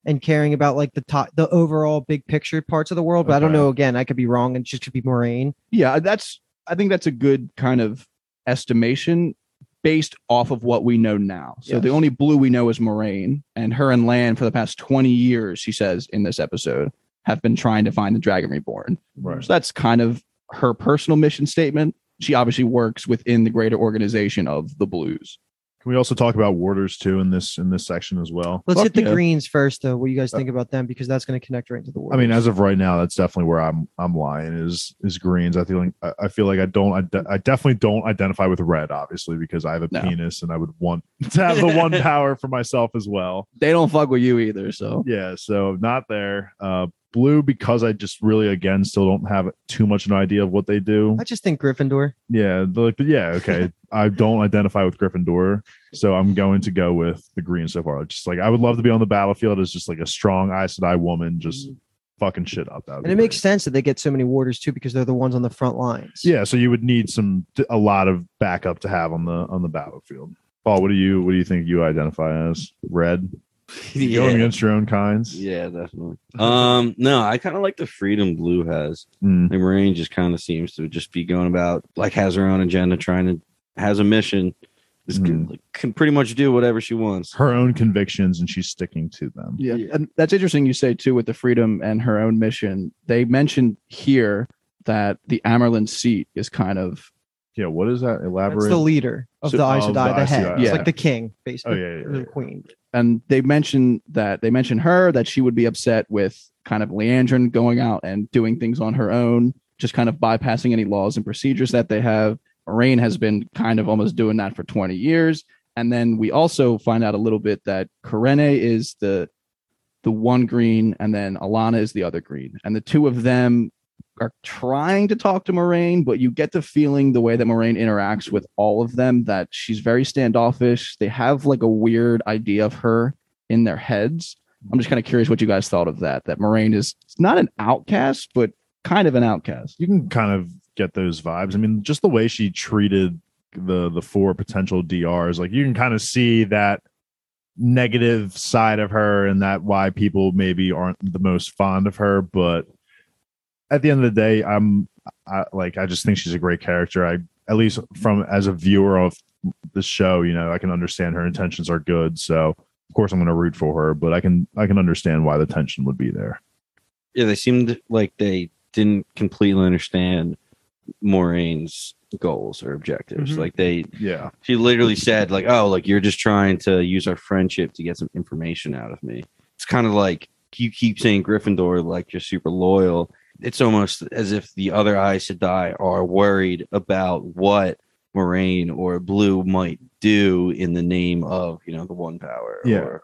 and caring about like the overall big picture parts of the world. But I don't Okay. know. Again, I could be wrong. It just could be Moraine. Yeah, I think that's a good kind of estimation based off of what we know now. So the Yes. only blue we know is Moraine, and her and Lan for the past 20 years, she says in this episode, have been trying to find the Dragon Reborn. Right. So that's kind of her personal mission statement. She obviously works within the greater organization of the Blues. Can we also talk about warders too in this section as well? Let's Fuck hit the yeah. greens first, though. What do you guys think about them? Because that's going to connect right into the world. I mean, as of right now, that's definitely where I'm lying is greens. I feel like I definitely don't identify with red, obviously, because I have a No. penis and I would want to have the one power for myself as well. They don't fuck with you either. So Yeah, so not there. Blue, because I just really again still don't have too much an idea of what they do. I just think Gryffindor. Yeah, but yeah, okay. I don't identify with Gryffindor, so I'm going to go with the green so far. Just like I would love to be on the battlefield as just like a strong Aes Sedai woman, just fucking shit up. That would And be it makes great. sense that they get so many warders too, because they're the ones on the front lines. Yeah, so you would need a lot of backup to have on the battlefield. Paul, what do you think you identify as? Red? Yeah. Going against your own kinds? Yeah, definitely. No, I kind of like the freedom Blue has. Mm. The Moraine just kind of seems to just be going about, like, has her own agenda, has a mission, can pretty much do whatever she wants. Her own convictions, and she's sticking to them. yeah, and that's interesting you say too with the freedom and her own mission. They mentioned here that the Amerlin seat is kind of Yeah, what is that? That's Elaborate. the leader of So- the Aes of the Sedai, the Aes head. Sedai. It's Yeah. like the king, basically. Oh, yeah, or the queen. and they mentioned her that she would be upset with kind of Leandrin going out and doing things on her own, just kind of bypassing any laws and procedures that they have. Moraine has been kind of almost doing that for 20 years. And then we also find out a little bit that Karene is the one green, and then Alana is the other green. And the two of them are trying to talk to Moraine, but you get the feeling the way that Moraine interacts with all of them that she's very standoffish. They have like a weird idea of her in their heads. I'm just kind of curious what you guys thought of that. That Moraine is not an outcast, but kind of an outcast. You can kind of get those vibes. I mean, just the way she treated the four potential DRs, like you can kind of see that negative side of her and that why people maybe aren't the most fond of her. But at the end of the day, I just think she's a great character. At least from as a viewer of the show, I can understand her intentions are good. So of course I'm going to root for her, but I can understand why the tension would be there. Yeah, they seemed like they didn't completely understand Moraine's goals or objectives. Mhm. Like Yeah. she literally said, like, oh, like you're just trying to use our friendship to get some information out of me. It's kind of like you keep saying Gryffindor, like you're super loyal. It's almost as if the other Aes Sedai are worried about what Moraine or Blue might do in the name of, the one power. Yeah,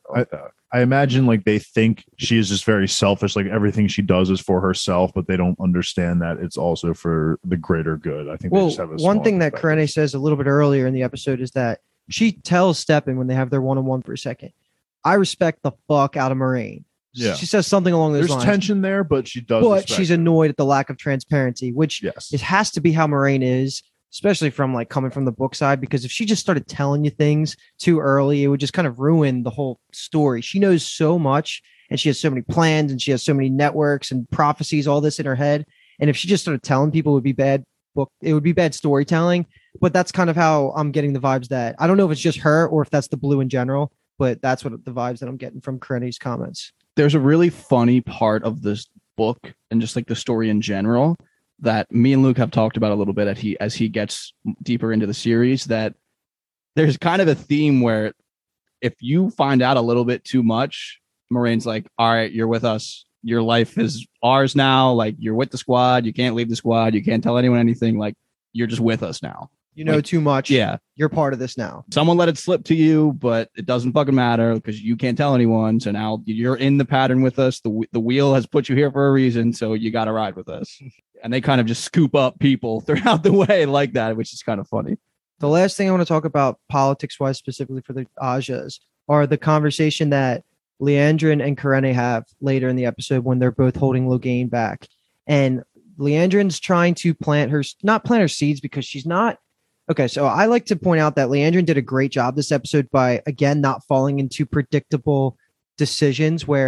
I imagine like they think she is just very selfish, like everything she does is for herself, but they don't understand that it's also for the greater good. I think they Well, just have a one small thing that perspective. Karene says a little bit earlier in the episode is that she tells Steppen when they have their one-on-one for a second, I respect the fuck out of Moraine. Yeah. She says something along those There's lines. tension there, but she does. But respect she's her. annoyed at the lack of transparency, which Yes. it has to be how Moraine is, especially from like coming from the book side, because if she just started telling you things too early, it would just kind of ruin the whole story. She knows so much and she has so many plans and she has so many networks and prophecies, all this in her head. And if she just started telling people, it would be bad book. It would be bad storytelling. But that's kind of how I'm getting the vibes that I don't know if it's just her or if that's the Blue in general, but that's what the vibes that I'm getting from Karene's comments. There's a really funny part of this book and just like the story in general that me and Luke have talked about a little bit as he gets deeper into the series, that there's kind of a theme where if you find out a little bit too much, Moraine's like, all right, you're with us. Your life is ours now. Like you're with the squad. You can't leave the squad. You can't tell anyone anything. Like you're just with us now. You know Like, too much. Yeah. You're part of this now. Someone let it slip to you, but it doesn't fucking matter because you can't tell anyone. So now you're in the pattern with us. The wheel has put you here for a reason. So you got to ride with us. And they kind of just scoop up people throughout the way like that, which is kind of funny. The last thing I want to talk about politics-wise, specifically for the Ajas, are the conversation that Leandrin and Karene have later in the episode when they're both holding Logain back. And Leandrin's trying to not plant her seeds because she's not. Okay, so I like to point out that Leandrin did a great job this episode by, again, not falling into predictable decisions where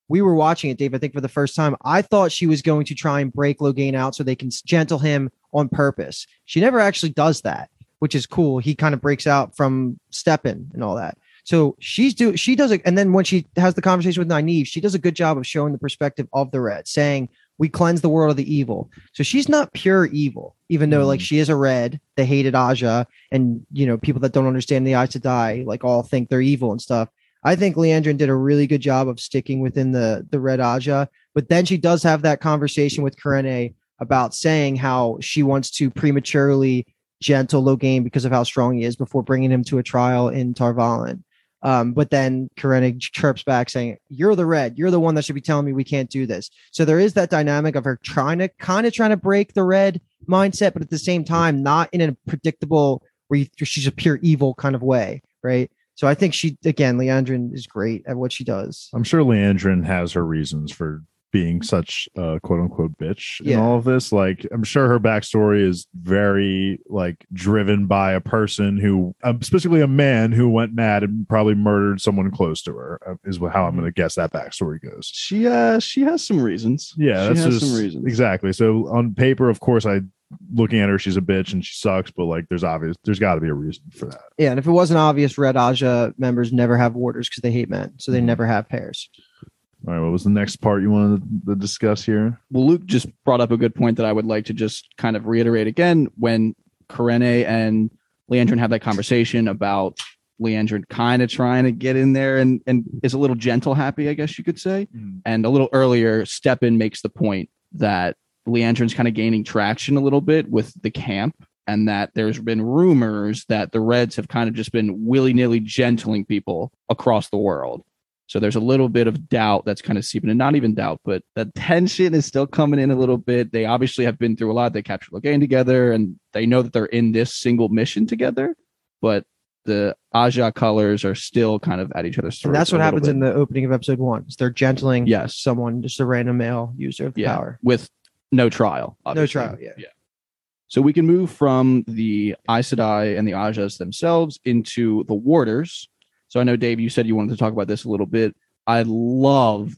we were watching it, Dave, I think for the first time, I thought she was going to try and break Logain out so they can gentle him on purpose. She never actually does that, which is cool. He kind of breaks out from Steppen and all that. So she does it. And then when she has the conversation with Nynaeve, she does a good job of showing the perspective of the Red, saying, we cleanse the world of the evil. So she's not pure evil, even though like she is a Red. They hated Aja, and people that don't understand the Aes Sedai like all think they're evil and stuff. I think Liandrin did a really good job of sticking within the Red Aja, but then she does have that conversation with Karene about saying how she wants to prematurely gentle Logain because of how strong he is before bringing him to a trial in Tar Valon. But then Karene chirps back saying, you're the Red. You're the one that should be telling me we can't do this. So there is that dynamic of her trying to break the Red mindset, but at the same time, not in a predictable where she's a pure evil kind of way, right? So I think Liandrin is great at what she does. I'm sure Liandrin has her reasons for being such a quote unquote bitch in all of this. Like, I'm sure her backstory is very like driven by a person who, specifically a man who went mad and probably murdered someone close to her, is how I'm going to guess that backstory goes. She has some reasons. Yeah, she has some reasons. Exactly. So on paper, of course, looking at her, she's a bitch and she sucks, but like there's got to be a reason for that. Yeah, and if it wasn't obvious, Red Aja members never have warders because they hate men, so they never have pairs. All right, what was the next part you wanted to discuss here? Well, Luke just brought up a good point that I would like to just kind of reiterate again. When Karene and Liandrin have that conversation about Liandrin kind of trying to get in there and is a little gentle happy, I guess you could say. And a little earlier, Steppen makes the point that Liandrin's kind of gaining traction a little bit with the camp, and that there's been rumors that the Reds have kind of just been willy-nilly gentling people across the world. So there's a little bit of doubt that's kind of seeping in. Not even doubt, but the tension is still coming in a little bit. They obviously have been through a lot. They captured Logain together, and they know that they're in this single mission together. But the Aja colors are still kind of at each other's throats. And that's what happens in the opening of episode 1. They're gentling someone, just a random male user of the power. With no trial. Obviously. No trial, yeah. So we can move from the Aes Sedai and the Ajas themselves into the Warders. So I know, Dave, you said you wanted to talk about this a little bit. I loved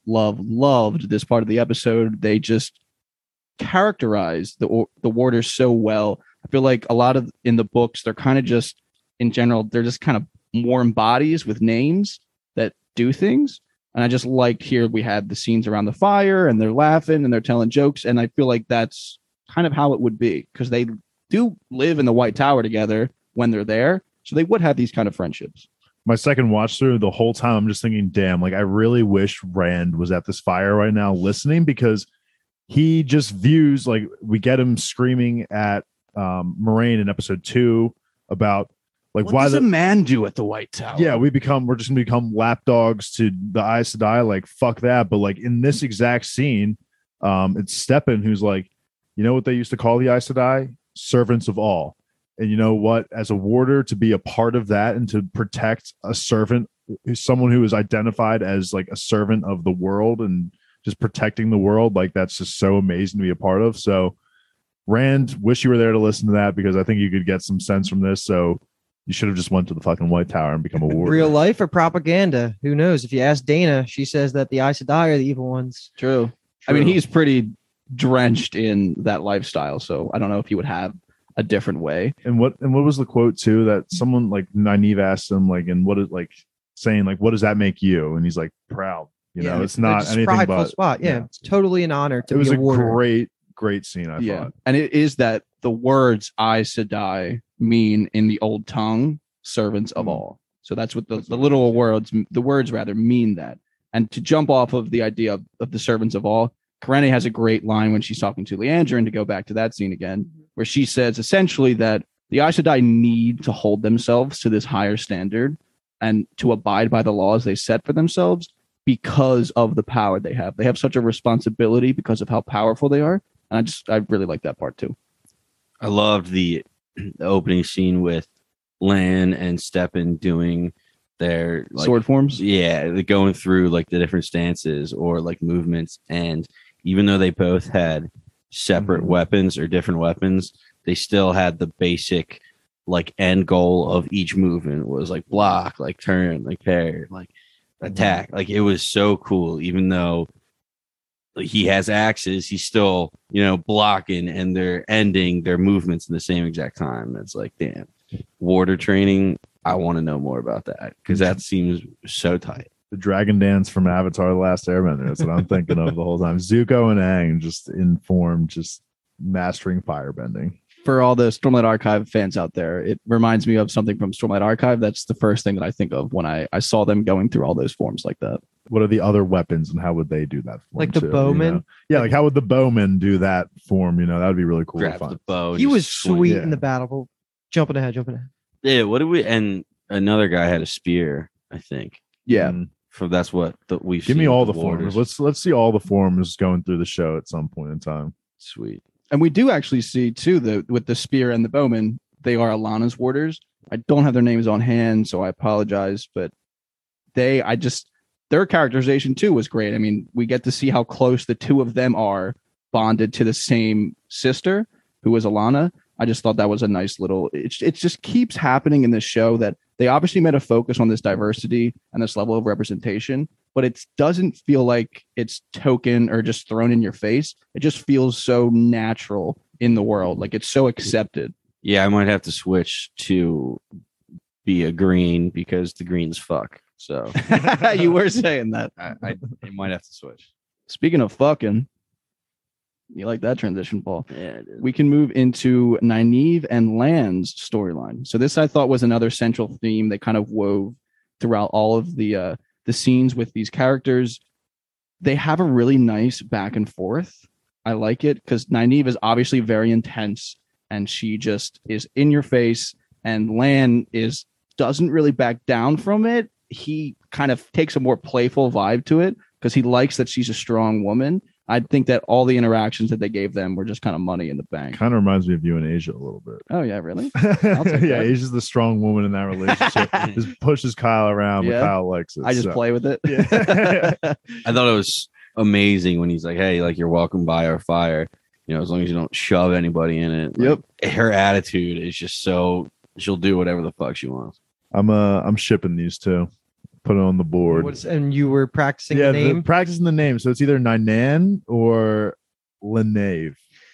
this part of the episode. They just characterized the Warders so well. I feel like a lot of in the books, they're kind of just, in general, they're just kind of warm bodies with names that do things. And I just liked here we had the scenes around the fire and they're laughing and they're telling jokes. And I feel like that's kind of how it would be, because they do live in the White Tower together when they're there. So they would have these kind of friendships. My second watch through, the whole time I'm just thinking, damn, like I really wish Rand was at this fire right now listening, because he just views, like, we get him screaming at Moraine in episode 2 about like what why does a man do at the White Tower? Yeah, we're just gonna become lapdogs to the Aes Sedai. Like, fuck that. But like in this exact scene, it's Steppen who's like, you know what they used to call the Aes Sedai? Servants of all. And you know what? As a warder, to be a part of that and to protect a servant, someone who is identified as like a servant of the world and just protecting the world, like that's just so amazing to be a part of. So Rand, wish you were there to listen to that, because I think you could get some sense from this. So you should have just went to the fucking White Tower and become a warder. Real life or propaganda? Who knows? If you ask Dana, she says that the Aes Sedai are the evil ones. True. I mean, he's pretty drenched in that lifestyle, so I don't know if he would have a different way. And what was the quote too, that someone like Nynaeve asked him, like, and what is, like, saying like, what does that make you? And he's like, proud. You know, it's not anything but spot. Yeah, it's totally an honor to be a warder. It was a great scene, I thought. And it is that the words Aes Sedai mean in the old tongue, servants of all. So that's what the literal words rather mean that. And to jump off of the idea of the servants of all, Karene has a great line when she's talking to Liandrin, to go back to that scene again, where she says essentially that the Aes Sedai need to hold themselves to this higher standard and to abide by the laws they set for themselves because of the power they have. They have such a responsibility because of how powerful they are. And I really like that part too. I loved the opening scene with Lan and Steppen doing their like, sword forms. Yeah, they're going through like the different stances or like movements. And even though they both had separate weapons or different weapons, they still had the basic like end goal of each movement was like block, like turn, like parry. Like attack. Like it was so cool, even though he has axes, he's still, blocking, and they're ending their movements in the same exact time. It's like, damn, warder training. I want to know more about that because that seems so tight. The dragon dance from Avatar: The Last Airbender. That's what I'm thinking of the whole time. Zuko and Aang just in form, just mastering firebending. For all the Stormlight Archive fans out there, it reminds me of something from Stormlight Archive. That's the first thing that I think of when I saw them going through all those forms like that. What are the other weapons and how would they do that form? Like the too, bowman? Yeah, like how would the bowman do that form? That would be really cool to Grab the find. bow. He just was swing. sweet Yeah. in the battle. But jumping ahead. Yeah. What did we? And another guy had a spear, I think. Yeah. That's what we've. Give seen me all with the warders. forms. Let's see all the forms going through the show at some point in time. Sweet. And we do actually see too with the spear and the bowman, they are Alana's warders. I don't have their names on hand, so I apologize, but their characterization too was great. I mean, we get to see how close the two of them are bonded to the same sister who is Alana. I just thought that was a nice little, it just keeps happening in this show that they obviously made a focus on this diversity and this level of representation, but it doesn't feel like it's token or just thrown in your face. It just feels so natural in the world. Like it's so accepted. Yeah, I might have to switch to be a green because the greens fuck. So You were saying that. I might have to switch. Speaking of fucking, you like that transition, Paul? Yeah, We can move into Nynaeve and Lan's storyline. So this I thought was another central theme that kind of wove throughout all of the scenes with these characters. They have a really nice back and forth. I like it because Nynaeve is obviously very intense and she just is in your face, and Lan doesn't really back down from it. He kind of takes a more playful vibe to it because he likes that she's a strong woman. I think that all the interactions that they gave them were just kind of money in the bank. Kind of reminds me of you and Asia a little bit. Oh yeah, really? Yeah, take that. Asia's the strong woman in that relationship. Just pushes Kyle around, Yeah. but Kyle likes it. I just so. play with it. Yeah. I thought it was amazing when he's like, "Hey, like you're welcome by our fire. As long as you don't shove anybody in it." Yep. Like, her attitude is just so she'll do whatever the fuck she wants. I'm shipping these two. Put it on the board. And you were practicing Yeah, the name? practicing the name. So it's either Nynan or Lenave.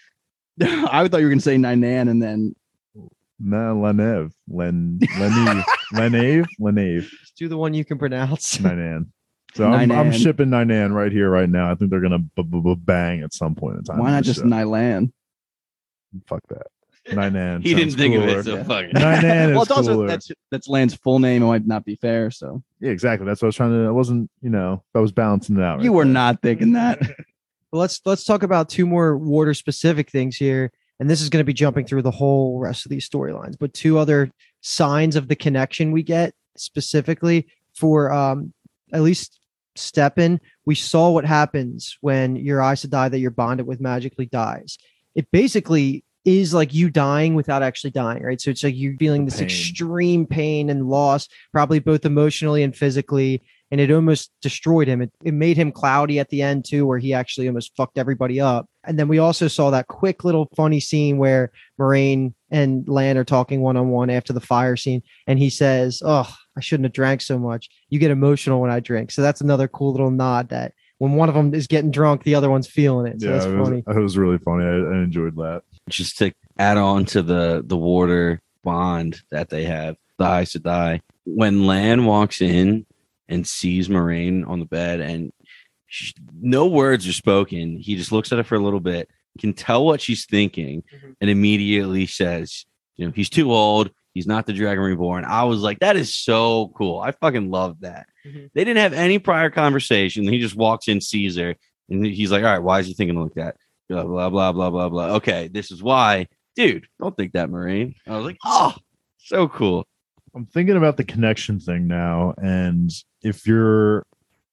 I thought you were going to say Nynan and then No, Lenev. Lenave. Lenave. Just do the one you can pronounce. Nynan. So I'm Nynan. shipping Nynan right here, right now. I think they're gonna bang at some point in time. why in not the just show. Nylan? Fuck that. Nynan. He didn't sounds think cooler. of it, so Yeah. fuck it. Nynan is Well, it's also cooler. that's Lan's full name. It might not be fair. So Yeah, exactly. That's what I was trying to. I wasn't, I was balancing it out. you right were there. not thinking that. Well, let's talk about two more Warder specific things here, and this is going to be jumping through the whole rest of these storylines. But two other signs of the connection we get specifically for at least Steppen. We saw what happens when your Aes Sedai that you're bonded with magically dies. It basically is like you dying without actually dying, right? So it's like you feeling this Pain. extreme pain and loss, probably both emotionally and physically. And it almost destroyed him. It made him cloudy at the end too, where he actually almost fucked everybody up. And then we also saw that quick little funny scene where Moraine and Lan are talking one-on-one after the fire scene. And he says, "Oh, I shouldn't have drank so much. You get emotional when I drink." So that's another cool little nod that when one of them is getting drunk, the other one's feeling it. So that's funny. It was really funny. I enjoyed that. Just to add on to the warder bond that they have, the Aes Sedai. When Lan walks in and sees Moraine on the bed and no words are spoken, he just looks at her for a little bit, can tell what she's thinking, and immediately says, he's too old. He's not the Dragon Reborn. I was like, that is so cool. I fucking love that. Mhm. They didn't have any prior conversation. He just walks in, sees her, and he's like, all right, why is he thinking like that? Blah, blah, blah, blah, blah, blah. Okay, this is why. Dude, don't think that, Moraine. I was like, oh, so cool. I'm thinking about the connection thing now, and if you're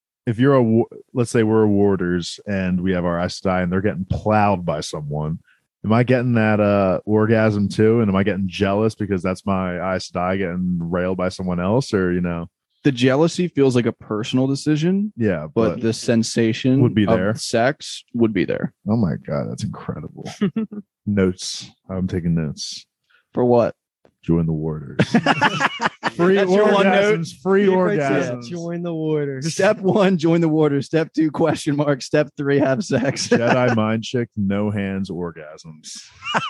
let's say we're warders and we have our Aes Sedai and they're getting plowed by someone, am I getting that orgasm too? And am I getting jealous because that's my Aes Sedai getting railed by someone else, or The jealousy feels like a personal decision, yeah, but the sensation Would be of there. sex would be there. oh my god, that's incredible. Notes. I'm taking notes. For what? join the Warders. Free That's your one note? orgasms, free He writes that, orgasms. Join the waters. Step 1, join the Warders. Step 2, question mark. Step 3, have sex. Jedi mind chick, no hands, orgasms.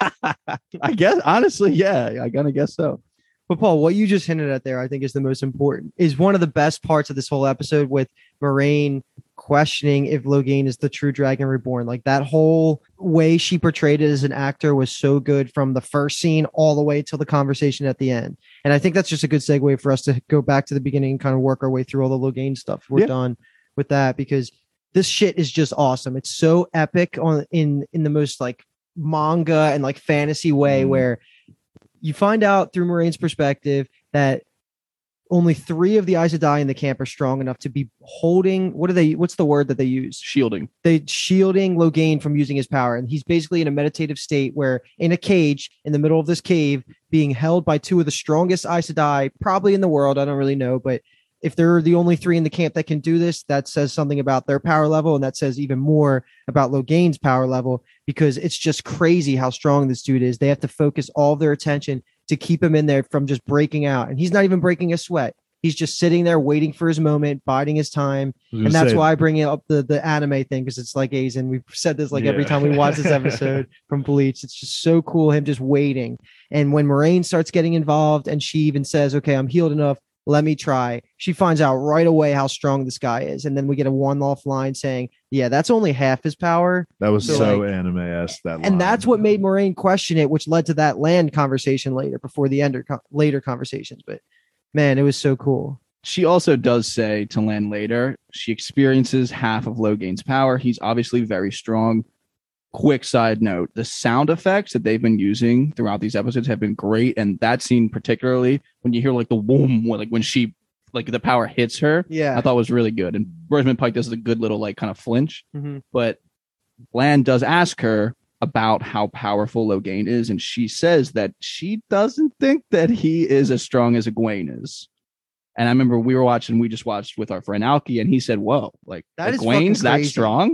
I guess, honestly, yeah, I gotta guess so. But Paul, what you just hinted at there, I think is the most important, is one of the best parts of this whole episode with Moraine questioning if Logain is the true Dragon Reborn. Like that whole way she portrayed it as an actor was so good from the first scene all the way till the conversation at the end. And I think that's just a good segue for us to go back to the beginning and kind of work our way through all the Logain stuff. We're done with that because this shit is just awesome. It's so epic in the most like manga and like fantasy way where you find out through Moraine's perspective that only 3 of the Aes Sedai in the camp are strong enough to be holding. What's the word that they use? Shielding. They shielding Logain from using his power. And he's basically in a meditative state where in a cage in the middle of this cave being held by 2 of the strongest Aes Sedai probably in the world. I don't really know, but if they're the only 3 in the camp that can do this, that says something about their power level. And that says even more about Logain's power level, because it's just crazy how strong this dude is. They have to focus all of their attention to keep him in there from just breaking out. And he's not even breaking a sweat. He's just sitting there waiting for his moment, biding his time. And that's why I bring up the anime thing, because it's like Aizen. We've said this like every time we watch this episode from Bleach. It's just so cool, him just waiting. And when Moraine starts getting involved and she even says, okay, I'm healed enough, let me try. She finds out right away how strong this guy is. And then we get a one-off line saying, yeah, that's only half his power. That was So, so like- anime-esque. That line. And that's what made Moraine question it, which led to that land conversation later, before the later conversations. But man, it was so cool. She also does say to land later, she experiences half of Logain's power. He's obviously very strong. Quick side note, the sound effects that they've been using throughout these episodes have been great. And that scene particularly, when you hear like the boom, like when she, like the power hits her, Yeah. I thought was really good. And Rosamund Pike does a good little like kind of flinch. Mm-hmm. But Lan does ask her about how powerful Logain is. And she says that she doesn't think that he is as strong as Egwene is. And I remember we just watched with our friend Alki, and he said, whoa, like That is Egwene's fucking that crazy. strong?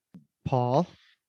Paul.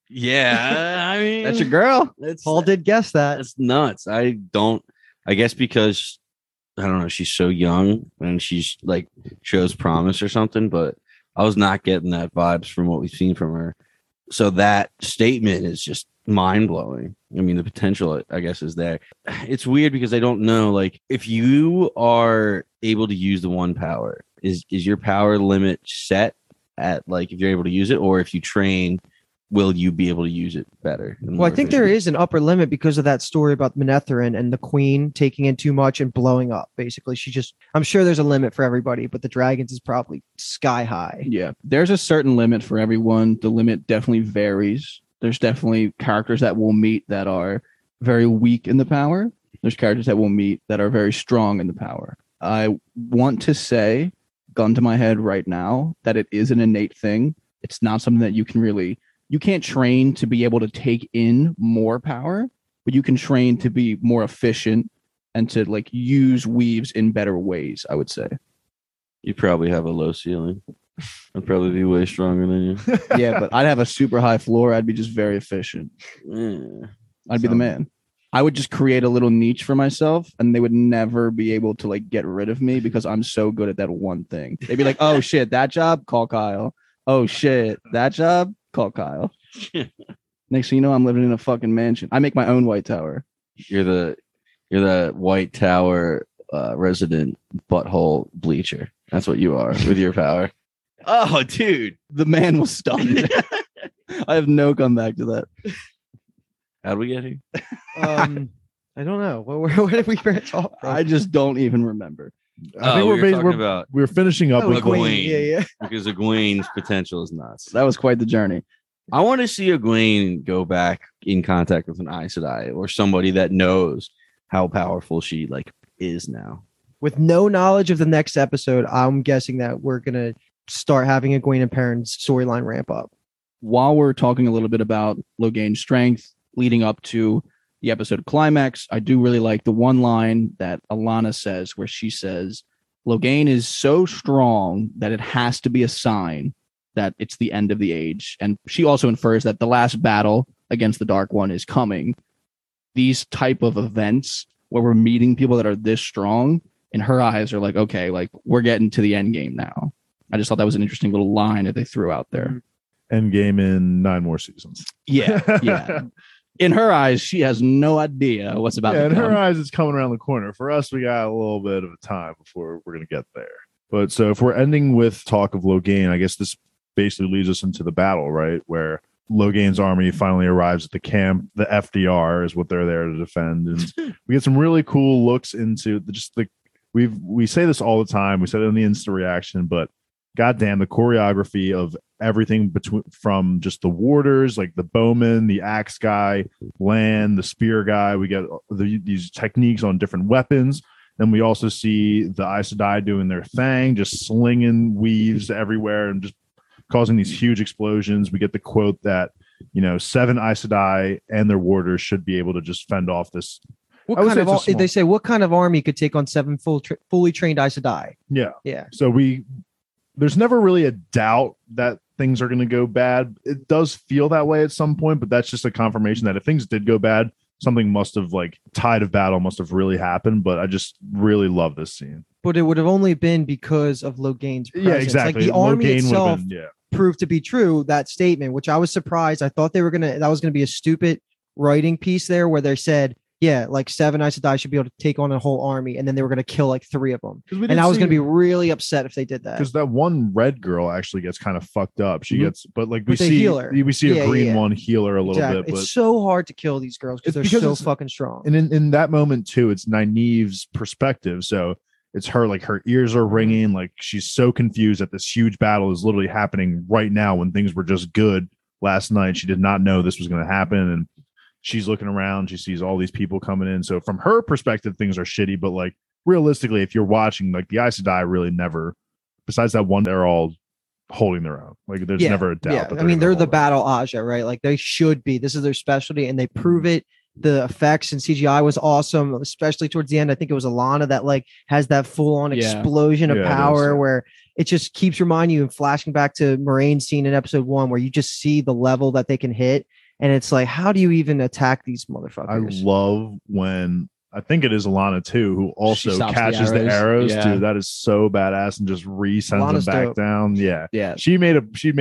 Yeah, I mean, That's your girl. Paul did guess that. That's nuts. I guess because I don't know, she's so young and she's like shows promise or something, but I was not getting that vibes from what we've seen from her. So that statement is just mind blowing. I mean, the potential, I guess, is there. It's weird because I don't know, like, if you are able to use the one power, is your power limit set at like if you're able to use it, or if you train, will you be able to use it better? Well, I think there is an upper limit because of that story about Manetheren and the queen taking in too much and blowing up. Basically, I'm sure there's a limit for everybody, but the dragons is probably sky high. Yeah, there's a certain limit for everyone. The limit definitely varies. There's definitely characters that we'll meet that are very weak in the power. There's characters that we'll meet that are very strong in the power. I want to say, gun to my head right now, that it is an innate thing. It's not something that you can't train to be able to take in more power, but you can train to be more efficient and to like use weaves in better ways, I would say. you probably have a low ceiling. I'd probably be way stronger than you. Yeah, but I'd have a super high floor. I'd be just very efficient. Yeah. I'd be the man. I would just create a little niche for myself, and they would never be able to like get rid of me because I'm so good at that one thing. They'd be like, "Oh shit, that job, call Kyle. Oh shit, that job, call Kyle." Next thing you know, I'm living in a fucking mansion. I make my own White Tower. You're the White Tower resident butthole bleacher. That's what you are with your power. Oh, dude. The man was stunned. I have no comeback to that. How'd we get here? I don't know. Where did we branch off from? I just don't even remember. I think we were talking we're about we're finishing up Oh, with Egwene. Yeah. because Egwene's potential is nuts. That was quite the journey. I want to see Egwene go back in contact with an Aes Sedai or somebody that knows how powerful she like is now. With no knowledge of the next episode, I'm guessing that we're gonna start having a Egwene and Perrin's storyline ramp up. While we're talking a little bit about Logain's strength leading up to the episode climax, I do really like the one line that Alana says where she says, Logain is so strong that it has to be a sign that it's the end of the age. And she also infers that the last battle against the Dark One is coming. These type of events where we're meeting people that are this strong. In her eyes are like, okay, like we're getting to the end game now. I just thought that was an interesting little line that they threw out there. End game in 9 more seasons. Yeah. In her eyes, she has no idea what's about to in come. her eyes, it's coming around the corner. For us, we got a little bit of a time before we're going to get there. But so if we're ending with talk of Logain, I guess this basically leads us into the battle, right? Where Logain's army finally arrives at the camp. The FDR is what they're there to defend. And we get some really cool looks into we say this all the time. We said it in the instant reaction, but goddamn, the choreography of everything from just the warders, like the bowman, the axe guy, Lan, the spear guy. We get these techniques on different weapons. Then we also see the Aes Sedai doing their thing, just slinging weaves everywhere and just causing these huge explosions. We get the quote that, 7 Aes Sedai and their warders should be able to just fend off this. They say what kind of army could take on 7 fully trained Aes Sedai? Yeah. So there's never really a doubt that things are going to go bad. It does feel that way at some point, but that's just a confirmation that if things did go bad, something must have tide of battle must have really happened. But I just really love this scene. But it would have only been because of Logain's presence. Yeah, exactly. Like the army itself proved to be true, that statement, which I was surprised. I thought that was going to be a stupid writing piece there where they said, 7 Aes Sedai should be able to take on a whole army, and then they were going to kill 3 of them. And I was going to be really upset if they did that. Because that one red girl actually gets kind of fucked up. She gets, but we see a green one heal her a little bit. But it's so hard to kill these girls because they're so fucking strong. And in that moment too, it's Nynaeve's perspective. So it's her, her ears are ringing, she's so confused that this huge battle is literally happening right now when things were just good last night. She did not know this was going to happen, and she's looking around. She sees all these people coming in. So from her perspective, things are shitty. But realistically, if you're watching, the Aes Sedai really never, besides that one, they're all holding their own. There's never a doubt. Yeah. They're the battle Aja, right? They should be. This is their specialty, and they prove it. The effects and CGI was awesome, especially towards the end. I think it was Alana that has that full on explosion of power where it just keeps reminding you and flashing back to Moiraine's scene in episode 1 where you just see the level that they can hit. And it's how do you even attack these motherfuckers? I love when, I think it is Alana too, who also catches the arrows. Dude, that is so badass, and just resends them back down. Yeah. She made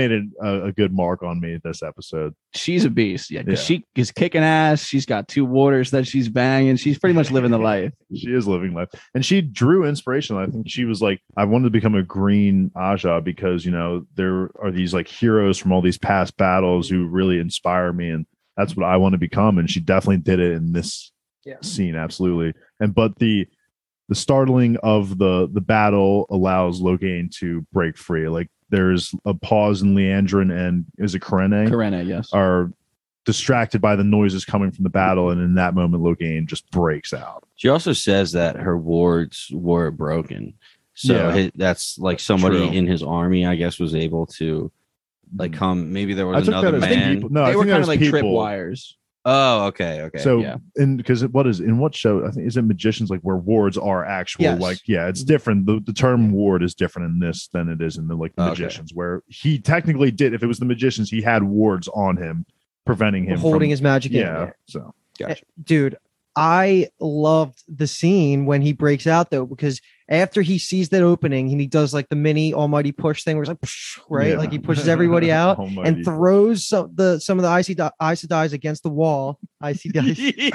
a good mark on me this episode. She's a beast. Yeah, because she is kicking ass. She's got 2 warders that she's banging. She's pretty much living the life. She is living life, and she drew inspiration. I think she was I wanted to become a green Aja because there are these heroes from all these past battles who really inspire me, and that's what I want to become. And she definitely did it in this scene, absolutely. But the startling of the battle allows Logain to break free. There's a pause, in Liandrin and is it Karene? Yes, are distracted by the noises coming from the battle, and in that moment Logain just breaks out. She also says that her wards were broken, so that's somebody in his army, I guess, was able to come. Maybe there was another man. They were kind of tripwires. Oh, okay. So, because in what show? I think is it Magicians, where wards are actual, it's different. The term ward is different in this than it is in the Magicians, where he technically did. If it was the Magicians, he had wards on him, preventing him holding his magic. So, gotcha. Dude, I loved the scene when he breaks out though, because after he sees that opening and he does the mini almighty push thing where it's right? He pushes everybody out and throws some of the Aes Sedai against the wall. Aes Sedai.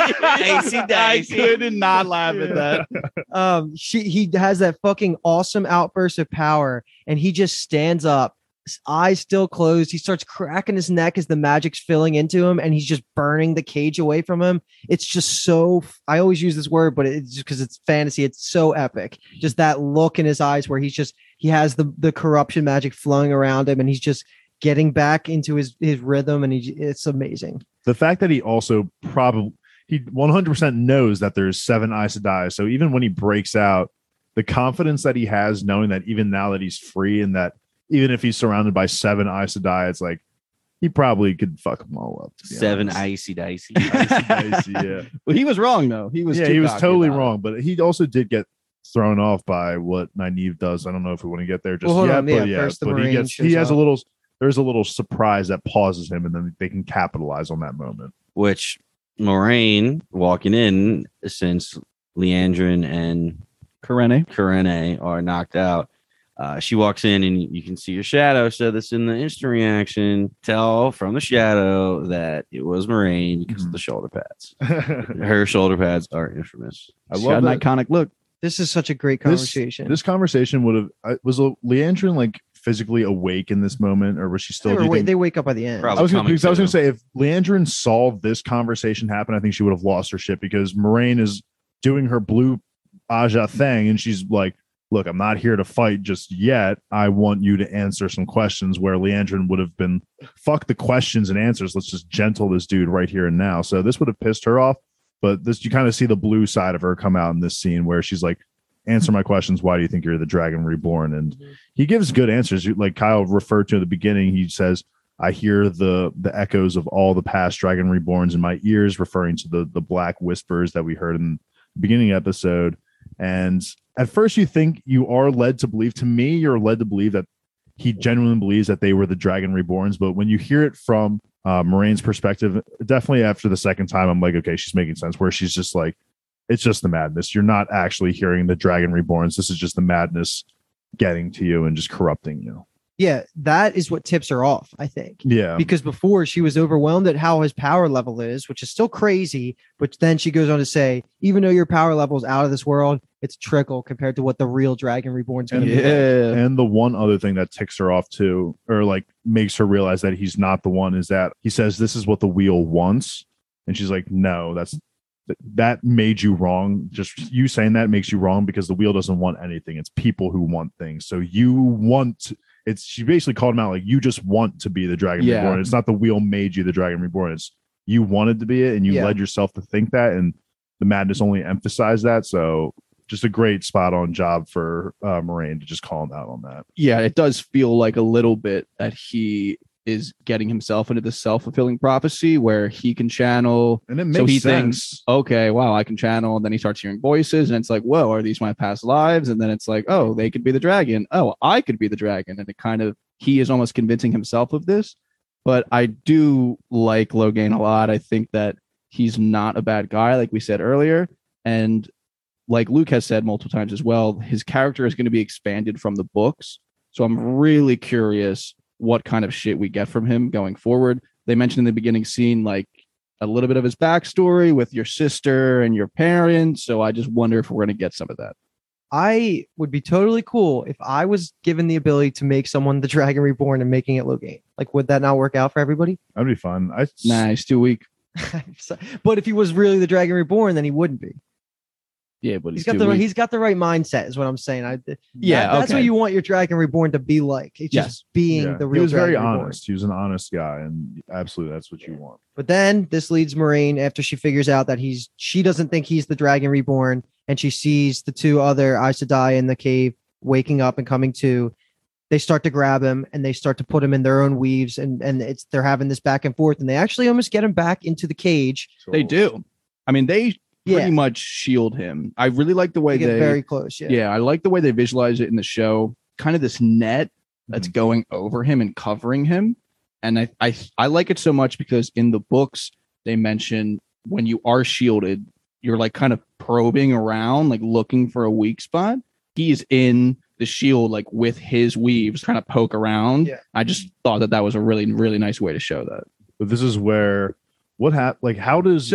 I could not laugh at that. He has that fucking awesome outburst of power and he just stands up, eyes still closed. He starts cracking his neck as the magic's filling into him and he's just burning the cage away from him. It's just so, I always use this word, but it's just because it's fantasy. It's so epic. Just that look in his eyes where he has the corruption magic flowing around him and he's just getting back into his rhythm and it's amazing. The fact that he also he 100% knows that there's 7 Aes Sedai. So even when he breaks out, the confidence that he has knowing that even now that he's free and that even if he's surrounded by 7 Aes Sedai, it's he probably could fuck them all up. 7 icy dicey. Yeah. Well, he was wrong though. He was totally wrong. But he also did get thrown off by what Nynaeve does. I don't know if we want to get there just yet, but there's a little surprise that pauses him, and then they can capitalize on that moment. Which Moraine walking in, since Leandrin and Karene. are knocked out. She walks in and you can see your shadow. So this in the instant reaction, tell from the shadow that it was Moraine because of the shoulder pads. Her shoulder pads are infamous. I She's love got an that. iconic look. This is such a great conversation. This conversation would have was Leandrin like physically awake in this moment, or was she still? They wake up by the end. Probably. I was coming going to to. say if Leandrin saw this conversation happen, I think she would have lost her shit because Moraine is doing her blue Aja thing, and she's like, "Look, I'm not here to fight just yet. I want you to answer some questions." Where Leandrin would have been, "Fuck the questions and answers. Let's just gentle this dude right here and now." So this would have pissed her off. But this, you kind of see the blue side of her come out in this scene where she's like, answer my questions. Why do you think you're the Dragon Reborn? And he gives good answers. Like Kyle referred to at the beginning, he says, I hear the echoes of all the past Dragon Reborns in my ears, referring to the black whispers that we heard in the beginning episode. And at first you think you are led to believe, to me, you're led to believe that he genuinely believes that they were the Dragon Reborns. But when you hear it from Moraine's perspective, definitely after the second time, I'm like, okay, she's making sense, where she's just like, it's just the madness. You're not actually hearing the Dragon Reborns. This is just the madness getting to you and just corrupting you. Yeah, that is what tips her off, I think. Yeah. Because before she was overwhelmed at how his power level is, which is still crazy. But then she goes on to say, even though your power level is out of this world, it's trickle compared to what the real Dragon Reborn's going to be. And the one other thing that ticks her off too, or like makes her realize that he's not the one, is that he says, this is what the wheel wants. And she's like, no, that made you wrong. Just you saying that makes you wrong because the wheel doesn't want anything. It's people who want things. So you want she basically called him out like, you just want to be the Dragon Reborn. It's not the wheel made you the Dragon Reborn. It's you wanted to be it and you led yourself to think that, and the madness only emphasized that. So just a great spot on job for Moraine to just call him out on that. Yeah, it does feel like a little bit that he is getting himself into the self-fulfilling prophecy where he can channel, and it makes so he sense. thinks, okay, wow, I can channel, and then he starts hearing voices, and it's like, whoa, are these my past lives? And then it's like, oh, they could be the dragon. Oh, I could be the dragon. And it kind of, he is almost convincing himself of this. But I do like Logain a lot. I think that he's not a bad guy, like we said earlier, and like Luke has said multiple times as well, his character is going to be expanded from the books. So I'm really curious what kind of shit we get from him going forward. They mentioned in the beginning scene like a little bit of his backstory with your sister and your parents. So I just wonder if we're going to get some of that. I would be totally cool if I was given the ability to make someone the Dragon Reborn and making it Logain. Like, would that not work out for everybody? That'd be fun. Nah, he's too weak. But if he was really the Dragon Reborn, then he wouldn't be. Yeah, but He's got the right mindset, is what I'm saying. That's what you want your Dragon Reborn to be like. It's just being the real. He was Dragon very Reborn. honest. He was an honest guy, and absolutely, that's what you want. But then this leads Moraine, after she figures out that she doesn't think he's the Dragon Reborn, and she sees the two other Aes Sedai in the cave waking up and coming to. They start to grab him and they start to put him in their own weaves, and they're having this back and forth, and they actually almost get him back into the cage. They do. I mean, they pretty much shield him. I really like the way they get very close. Yeah, I like the way they visualize it in the show. Kind of this net that's going over him and covering him. And I like it so much because in the books they mention when you are shielded, you're like kind of probing around, like looking for a weak spot. He's in the shield, like with his weaves, trying to poke around. Yeah. I just thought that was a really, really nice way to show that. But this is where how does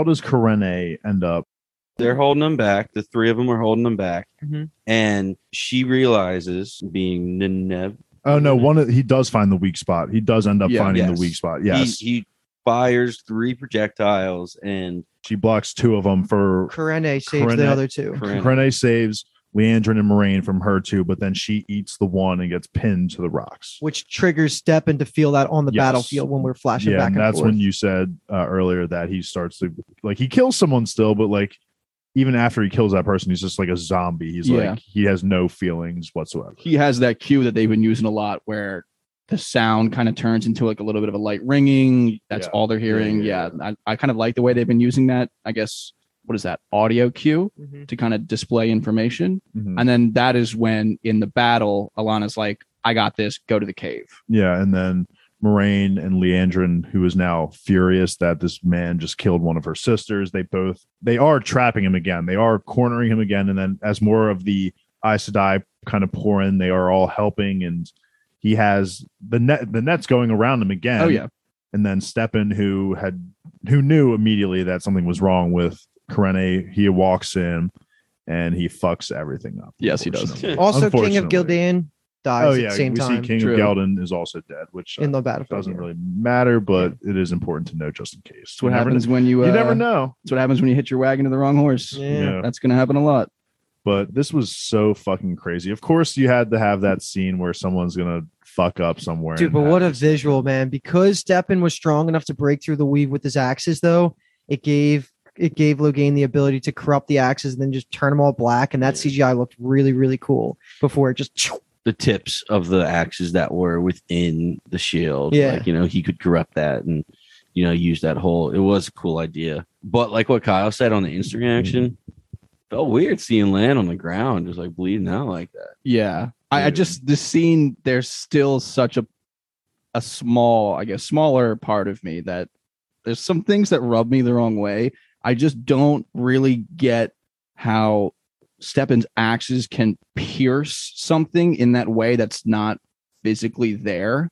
Karene end up? They're holding him back. The three of them are holding him back. Mm-hmm. And she realizes, being Nineveh. Oh no, he does find the weak spot. He does end up finding the weak spot. Yes. He fires 3 projectiles and she blocks 2 of them for Karene saves the other 2. Karene saves Leandrin and Moraine from her 2, but then she eats the one and gets pinned to the rocks, which triggers Steppen to feel that on the battlefield when we're flashing back and that's forth. when you said earlier that he starts to, like, he kills someone still, but like even after he kills that person, he's just like a zombie. He's like, he has no feelings whatsoever. He has that cue that they've been using a lot where the sound kind of turns into like a little bit of a light ringing. That's all they're hearing. I kind of like the way they've been using that. I guess, what is that? Audio cue to kind of display information. And then that is when in the battle, Alana's like, I got this, go to the cave. Yeah. And then Moraine and Leandrin, who is now furious that this man just killed one of her sisters. They are trapping him again. They are cornering him again. And then as more of the Aes Sedai kind of pour in, they are all helping, and he has the net's going around him again. Oh yeah. And then Stepan, who knew immediately that something was wrong with Karene, he walks in and he fucks everything up. Yes, he does. unfortunately. Also, King of Unfortunately. Gildan dies Oh at yeah, the same we time see King True. of Gildan is also dead, which in the battlefield. doesn't really matter, but it is important to know just in case. That's what happens when you never know. That's what happens when you hit your wagon to the wrong horse. Yeah. That's gonna happen a lot. But this was so fucking crazy. Of course, you had to have that scene where someone's gonna fuck up somewhere. Dude, and but have what a this- visual, man. Because Stepan was strong enough to break through the weave with his axes, though, it gave Logain the ability to corrupt the axes and then just turn them all black. And that CGI looked really, really cool before it just. The tips of the axes that were within the shield. Yeah. Like, he could corrupt that and, use that whole. It was a cool idea. But like what Kyle said on the instant reaction, felt weird seeing Lan on the ground, just like bleeding out like that. Yeah. I just the scene, there's still such a small, I guess, smaller part of me that there's some things that rub me the wrong way. I just don't really get how Stepan's axes can pierce something in that way that's not physically there.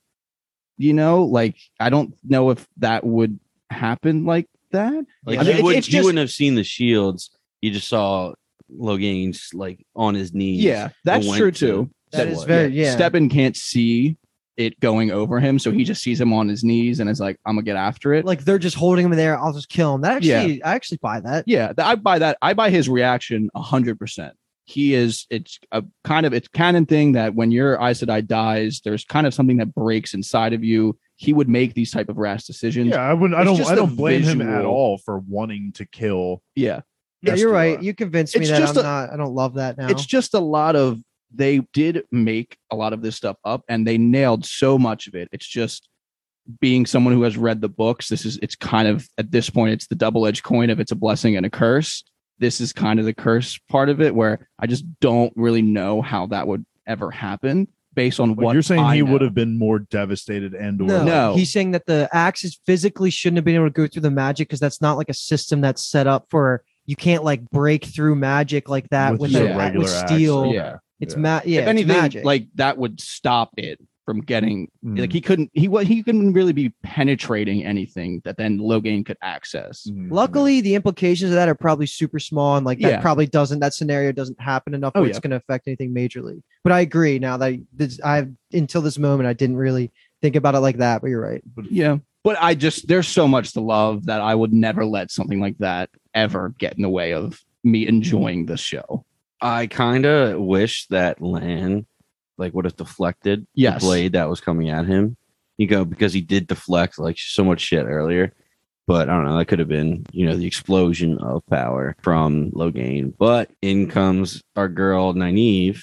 Like I don't know if that would happen like that. Like I mean, you it's just- wouldn't have seen the shields. You just saw Logain's like on his knees. Yeah, that's and true went to- too. That is very, yeah. Stepan can't see it going over him, so he just sees him on his knees and is like, "I'm gonna get after it." Like they're just holding him there. I'll just kill him. That actually, I actually buy that. Yeah, I buy that. I buy his reaction 100%. It's a kind of it's canon thing that when your Aes Sedai dies, there's kind of something that breaks inside of you. He would make these type of rash decisions. Yeah, I wouldn't. I It's don't. just I the don't blame him at visual- all for wanting to kill. Yeah. Yeah, you're right. Estua. You convinced me It's that just I don't love that now. It's just a lot of they did make a lot of this stuff up and they nailed so much of it. It's just being someone who has read the books. It's kind of at this point, it's the double-edged coin of it's a blessing and a curse. This is kind of the curse part of it where I just don't really know how that would ever happen based on Like, what you're saying I he know. would have been more devastated and or no, No. He's saying that the axes physically shouldn't have been able to go through the magic because that's not like a system that's set up for. You can't like break through magic like that with, just a regular with axe. steel. Yeah. It's Yeah. Yeah, If anything, it's magic. like that would stop it from getting Mm. like he couldn't really be penetrating anything that then Logain could access. Mhm. Luckily, the implications of that are probably super small, and like that Yeah. probably that scenario doesn't happen enough Oh, where it's yeah. going to affect anything majorly. But I agree now that until this moment, I didn't really think about it like that. But you're right. Yeah. But there's so much to love that I would never let something like that ever get in the way of me enjoying this show. I kind of wish that Lan like would have deflected Yes. the blade that was coming at him. Because he did deflect like so much shit earlier. But I don't know, that could have been, the explosion of power from Logain. But in comes our girl Nynaeve.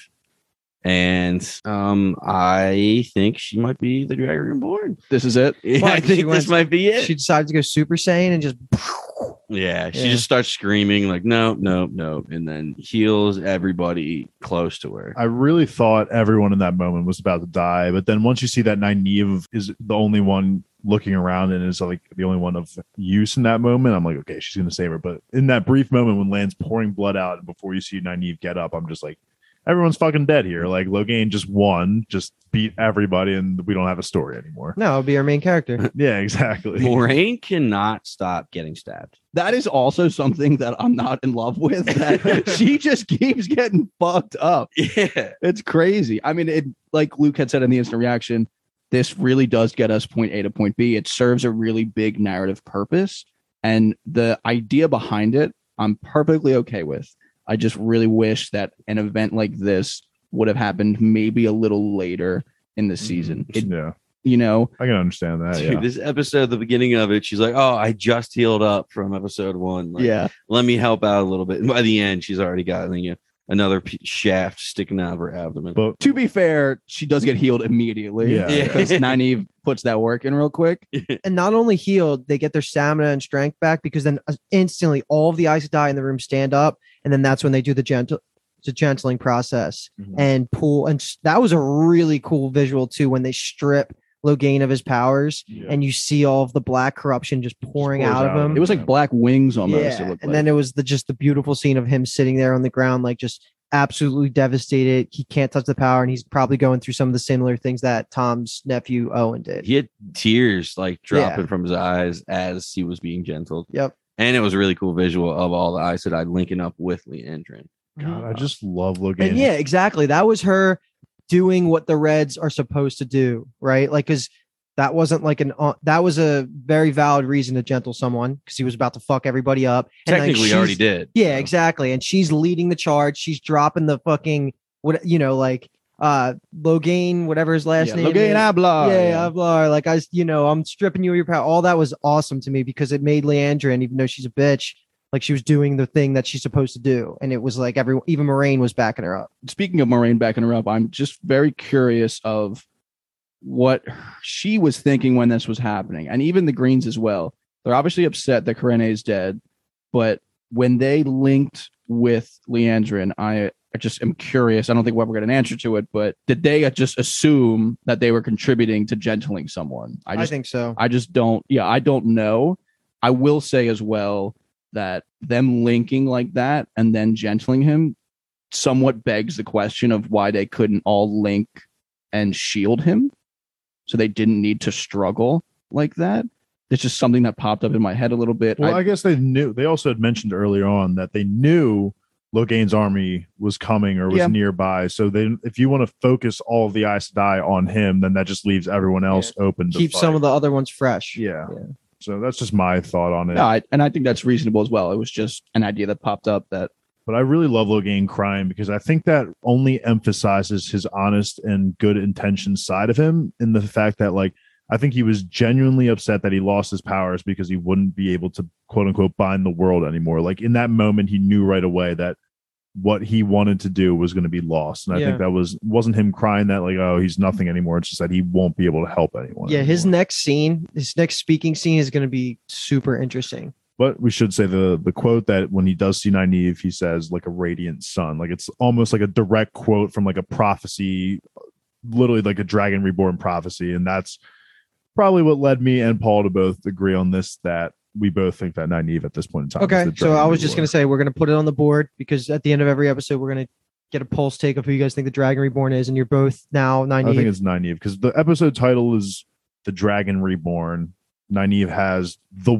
And I think she might be the Dragon Reborn. This is it. Yeah, Why? I 'Cause she think this went- might be it. She decided to go Super Saiyan and just. Yeah, she Yeah. just starts screaming like, no, and then heals everybody close to her. I really thought everyone in that moment was about to die, but then once you see that Nynaeve is the only one looking around and is like the only one of use in that moment, I'm like, okay, she's gonna save her. But in that brief moment when Lan's pouring blood out and before you see Nynaeve get up, I'm just like, everyone's fucking dead here. Like Logain just won, just beat everybody, and we don't have a story anymore. No, it'll be our main character. Yeah, exactly. Moraine cannot stop getting stabbed. That is also something that I'm not in love with. That she just keeps getting fucked up. Yeah. It's crazy. I mean, it like Luke had said in the instant reaction, this really does get us point A to point B. It serves a really big narrative purpose. And the idea behind it, I'm perfectly okay with. I just really wish that an event like this would have happened maybe a little later in the season. Yeah, I can understand that. Dude, Yeah. this episode, the beginning of it, she's like, oh, I just healed up from episode 1. Like, Yeah. Let me help out a little bit. And by the end, she's already got another shaft sticking out of her abdomen. But To be fair, she does get healed immediately. Yeah. Yeah. Because Nynaeve puts that work in real quick. And not only healed, they get their stamina and strength back because then instantly all of the Aes Sedai in the room stand up, and then that's when they do the gentling process Mhm. and pull. And that was a really cool visual too when they strip Logain of his powers, Yeah. and you see all of the black corruption just pouring pours out of him. It was like black wings almost. Yeah, It looked and like. then it was just the beautiful scene of him sitting there on the ground, like just absolutely devastated. He can't touch the power, and he's probably going through some of the similar things that Tom's nephew Owen did. He had tears like dropping from his eyes as he was being gentled. Yep. And it was a really cool visual of all the Aes Sedai linking up with Leandrin. God, I just love Logain. And yeah, exactly. That was her doing what the Reds are supposed to do, right? Like, because that wasn't like that was a very valid reason to gentle someone because he was about to fuck everybody up. And like, Technically, already she's- did. Yeah, so. exactly. And she's leading the charge. She's dropping the fucking what like Logain, whatever his last name Logain is. Ablar. Yeah, Ablar. Like I'm stripping you of your power. All that was awesome to me because it made Leandrin, even though she's a bitch, like she was doing the thing that she's supposed to do. And it was like even Moraine was backing her up. Speaking of Moraine backing her up, I'm just very curious of what she was thinking when this was happening, and even the Greens as well. They're obviously upset that Karene is dead, but when they linked with Leandrin, I just am curious. I don't think we'll ever get an answer to it, but did they just assume that they were contributing to gentling someone? I think so. I just don't. Yeah, I don't know. I will say as well that them linking like that and then gentling him somewhat begs the question of why they couldn't all link and shield him, so they didn't need to struggle like that. It's just something that popped up in my head a little bit. Well, I guess they knew. They also had mentioned earlier on that they knew Logain's army was coming or was nearby. So if you want to focus all of the Aes Sedai on him, then that just leaves everyone else open to keep fight. some of the other ones fresh. Yeah. So that's just my thought on it. No, I think that's reasonable as well. It was just an idea that popped up that. But I really love Logain crying because I think that only emphasizes his honest and good intention side of him, in the fact that, like, I think he was genuinely upset that he lost his powers because he wouldn't be able to, quote unquote, bind the world anymore. Like, in that moment, he knew right away that what he wanted to do was going to be lost. And I think that wasn't him crying that, like, oh, he's nothing anymore. It's just that he won't be able to help anyone. Yeah, anymore. his next speaking scene is going to be super interesting. But we should say the quote that when he does see Nynaeve, he says, like, a radiant sun. Like, it's almost like a direct quote from like a prophecy, literally like a Dragon Reborn prophecy. And that's probably what led me and Paul to both agree on this, that we both think that Nynaeve at this point in time. Okay, so I was just going to say we're going to put it on the board because at the end of every episode, we're going to get a pulse take of who you guys think the Dragon Reborn is. And you're both now Nynaeve. I think it's Nynaeve because the episode title is The Dragon Reborn. Nynaeve has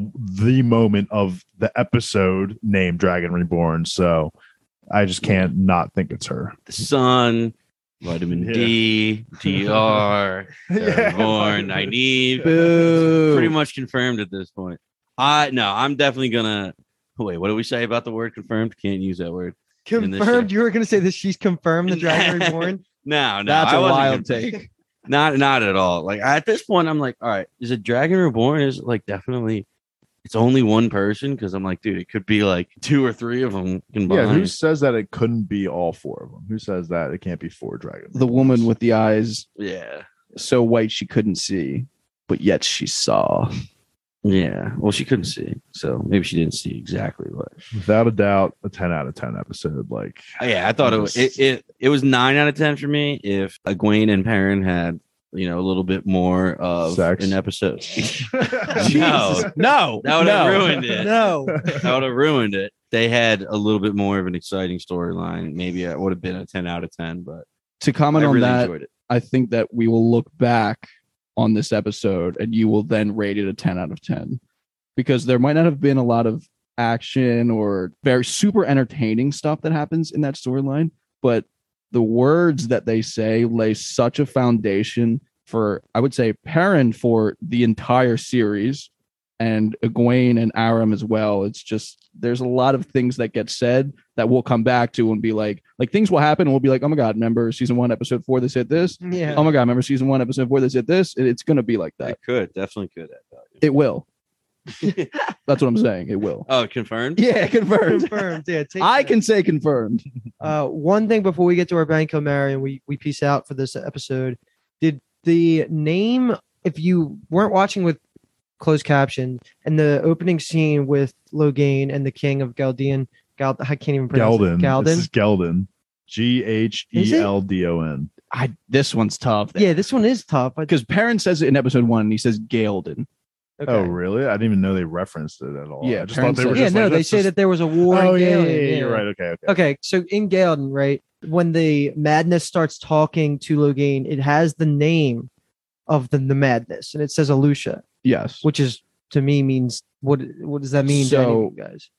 the moment of the episode named Dragon Reborn. So I just can't not think it's her. The sun, vitamin D, DR, Reborn, Nynaeve. Pretty much confirmed at this point. I'm definitely gonna wait. What do we say about the word confirmed? Can't use that word. Confirmed. You were going to say that she's confirmed the Dragon Reborn. No, That's a wild take. take. Not at all. Like at this point, I'm like, all right, is it Dragon Reborn? Is it like definitely? It's only one person because I'm like, dude, it could be like 2 or 3 of them combined. Yeah, who says that it couldn't be all 4 of them? Who says that it can't be 4 dragons? The woman with the eyes Yeah, so white she couldn't see, but yet she saw. yeah. Well, she couldn't see, so maybe she didn't see exactly what. Without a doubt, a 10 out of 10 episode. Like, Yeah, I thought it was 9 out of 10 for me. If Egwene and Perrin had a little bit more of Sex. an episode. No, That would have ruined it. No. That would have ruined it. They had a little bit more of an exciting storyline. Maybe it would have been a 10 out of 10, but To comment I on really that, enjoyed it. I think that we will look back on this episode and you will then rate it a 10 out of 10 because there might not have been a lot of action or very super entertaining stuff that happens in that storyline, but the words that they say lay such a foundation for, I would say, Perrin for the entire series and Egwene and Aram as well. It's just, there's a lot of things that get said that we'll come back to and be like things will happen and we'll be like, oh my God, remember season 1, episode 4, they said this? Yeah. Oh my God, remember season 1, episode 4, they said this? It's going to be like that. It definitely could add value. It will. That's what I'm saying. It will. Oh, confirmed? Yeah, confirmed. Confirmed. Yeah. I can say confirmed. One thing before we get to our Banco Mary and we peace out for this episode, did the name, if you weren't watching with closed caption, and the opening scene with Logain and the king of I can't even pronounce Geldon. it. Geldon. This is Geldon. Geldon. This one's tough. Yeah, this one is tough. Because Perrin says it in episode 1, and he says Gaelden. Okay. Oh, really? I didn't even know they referenced it at all. Yeah, I just thought they were Yeah, just no, like, they let's say just- that there was a war. Oh, in yeah, Gaelden, you're right. Okay. Okay, so in Gaelden, right, when the madness starts talking to Logain, it has the name of the madness, and it says Alusha, Yes. which is to me means what does that mean to any of you guys?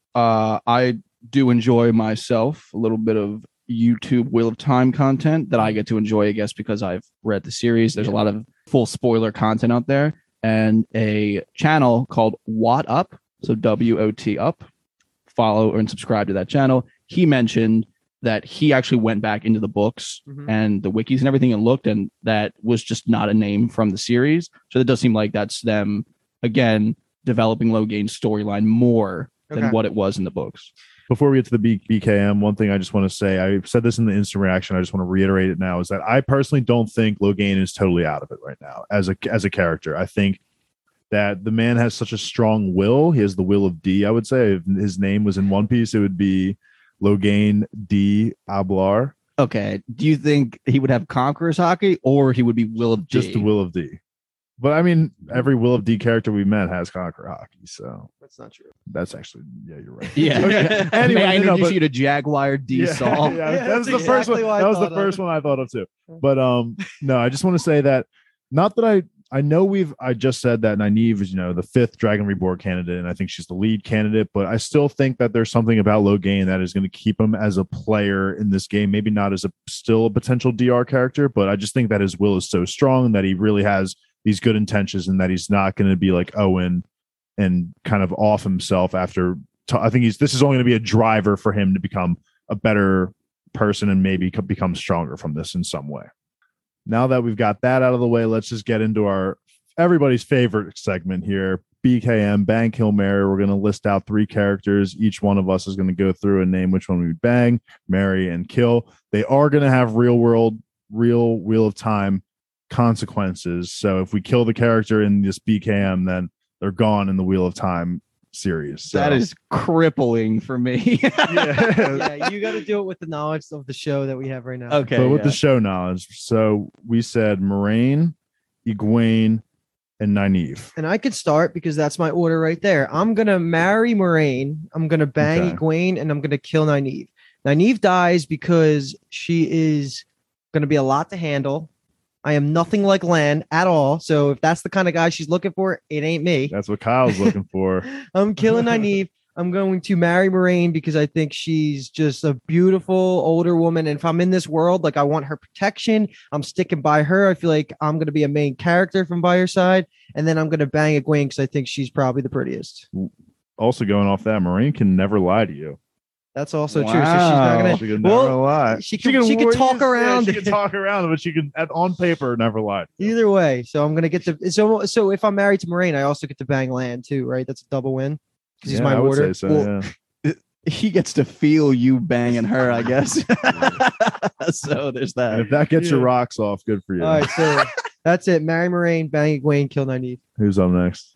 I do enjoy myself a little bit of YouTube Wheel of Time content that I get to enjoy, I guess, because I've read the series. There's a lot of full spoiler content out there, and a channel called What Up, so WOT Up. Follow and subscribe to that channel. He mentioned that he actually went back into the books and the wikis and everything and looked, and that was just not a name from the series. So it does seem like that's them again developing Logain's storyline more than what it was in the books. Before we get to the BKM, one thing I just want to say, I said this in the instant reaction, I just want to reiterate it now, is that I personally don't think Logain is totally out of it right now as a character. I think that the man has such a strong will. He has the will of D, I would say. If his name was in One Piece, it would be Logain D. Ablar. Okay. Do you think he would have Conqueror's Hockey, or he would be Will of D? Just the will of D. But I mean, every will of D character we met has Conqueror Hockey, so That's not true. that's actually, yeah, you're right. Yeah. Okay. Anyway, I no, introduce but- you to Jaguar D. Saul. Yeah, Yeah, that was the that's first one. exactly what I That was the thought of. first one I thought of too. But no, I just want to say that not that I know I just said that Nynaeve is, the 5th Dragon Reborn candidate, and I think she's the lead candidate, but I still think that there's something about Logain that is going to keep him as a player in this game, maybe not as still a potential DR character, but I just think that his will is so strong that he really has these good intentions and that he's not going to be like Owen and kind of off himself after. I think this is only going to be a driver for him to become a better person and maybe become stronger from this in some way. Now that we've got that out of the way, let's just get into everybody's favorite segment here, BKM, Bang, Kill, Marry. We're going to list out 3 characters. Each one of us is going to go through and name which one we bang, marry, and kill. They are going to have real Wheel of Time consequences. So if we kill the character in this BKM, then they're gone in the Wheel of Time series. So. That is crippling for me. Yeah, you got to do it with the knowledge of the show that we have right now. Okay. But with the show knowledge, so we said Moraine, Egwene, and Nynaeve. And I could start because that's my order right there. I'm going to marry Moraine. I'm going to bang Okay. Egwene, and I'm going to kill Nynaeve. Nynaeve dies because she is going to be a lot to handle. I am nothing like Lan at all. So if that's the kind of guy she's looking for, it ain't me. That's what Kyle's looking for. I'm killing Nynaeve. I'm going to marry Moraine because I think she's just a beautiful older woman. And if I'm in this world, like I want her protection, I'm sticking by her. I feel like I'm going to be a main character from by her side. And then I'm going to bang Egwene because I think she's probably the prettiest. Also going off that, Moraine can never lie to you. That's also true. So she's not Wow. going She to. can never Well, lie. she can talk around She can it. talk around, but she can on paper never lie. Either way. So I'm going to get to. So if I'm married to Moraine, I also get to bang Lan too, right? That's a double win because he's my I would warder. say so. Well, yeah. he gets to feel you banging her, I guess. So there's And that. if that gets your Yeah. rocks off, good for you. All right. So that's it. Marry Moraine, bang Egwene, kill Nynaeve. Who's up next?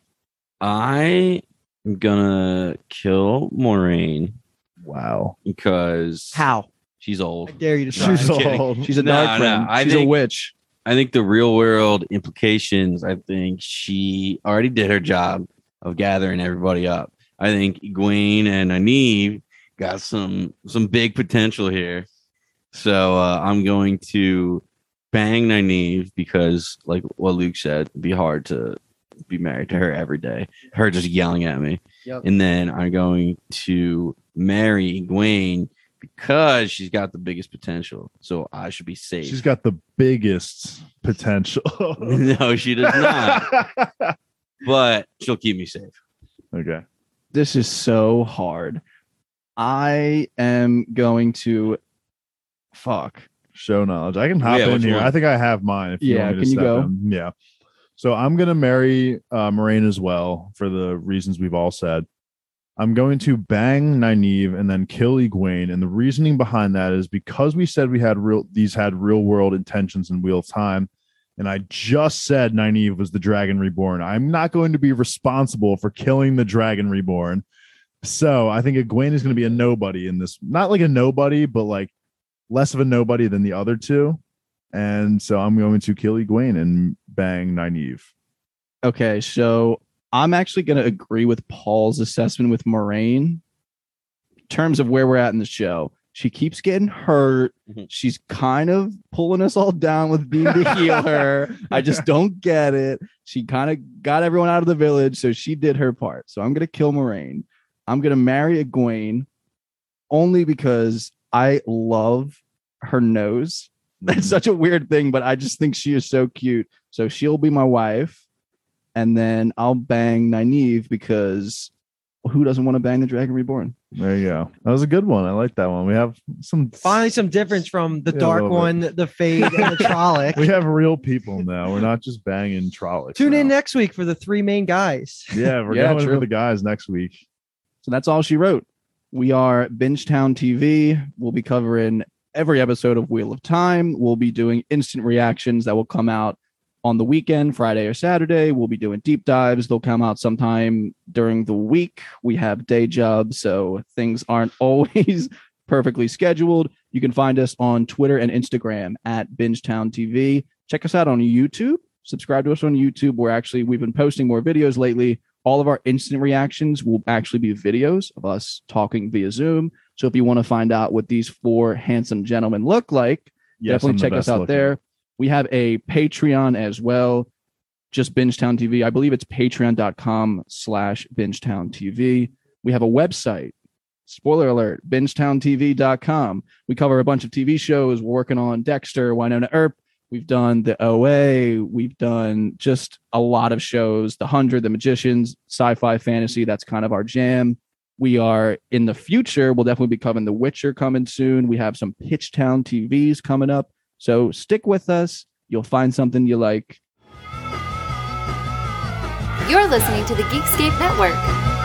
I am gonna kill Moraine Wow. because How? she's old. I dare you to try. She's I'm kidding. old. She's a No, dark no, friend. I She's a think- witch. I think the real world implications, I think she already did her job of gathering everybody up. I think Egwene and Nynaeve got some big potential here. So I'm going to bang Nynaeve because, like what Luke said, it'd be hard to be married to her every day. Her just yelling at me. Yep. And then I'm going to marry Egwene because she's got the biggest potential. So I should be safe. She's got the biggest potential. No, she does not. But she'll keep me safe. Okay. This is so hard. I am going to fuck. Show knowledge. I can hop Yeah, in which here. one? I think I have mine. If you Yeah, want me to can you step go? in. Yeah. So I'm gonna marry Moraine as well for the reasons we've all said. I'm going to bang Nynaeve and then kill Egwene, and the reasoning behind that is because we said these had real world intentions in Wheel of Time, and I just said Nynaeve was the Dragon Reborn. I'm not going to be responsible for killing the Dragon Reborn. So I think Egwene is going to be a nobody in this. Not like a nobody, but like less of a nobody than the other two. And so I'm going to kill Egwene and bang Nynaeve. Okay, so I'm actually going to agree with Paul's assessment with Moraine in terms of where we're at in the show. She keeps getting hurt. She's kind of pulling us all down with being to heal her. I just don't get it. She kind of got everyone out of the village, so she did her part. So I'm going to kill Moraine. I'm going to marry Egwene only because I love her nose. That's such a weird thing, but I just think she is so cute. So she'll be my wife. And then I'll bang Nynaeve because who doesn't want to bang the Dragon Reborn? There you go. That was a good one. I like that one. We have finally some difference from the dark one, the Fade, and the Trolloc. We have real people now. We're not just banging Trollocs. Tune in next week for the three main guys. Yeah, we're going for the guys next week. So that's all she wrote. We are Bingetown TV. We'll be covering every episode of Wheel of Time. We'll be doing instant reactions that will come out on the weekend, Friday or Saturday. We'll be doing deep dives. They'll come out sometime during the week. We have day jobs, so things aren't always perfectly scheduled. You can find us on Twitter and Instagram at Bingetown TV. Check us out on YouTube. Subscribe to us on YouTube. We've been posting more videos lately. All of our instant reactions will actually be videos of us talking via Zoom. So if you want to find out what these four handsome gentlemen look like, definitely check us out there. We have a Patreon as well, just Bingetown TV. I believe it's patreon.com/Bingetown TV. We have a website, spoiler alert, bingetowntv.com. We cover a bunch of TV shows. We're working on Dexter, Wynonna Earp. We've done the OA. We've done just a lot of shows, The 100, The Magicians, sci-fi, fantasy. That's kind of our jam. We are in the future. We'll definitely be covering The Witcher coming soon. We have some Pitchtown TVs coming up. So stick with us. You'll find something you like. You're listening to the Geekscape Network.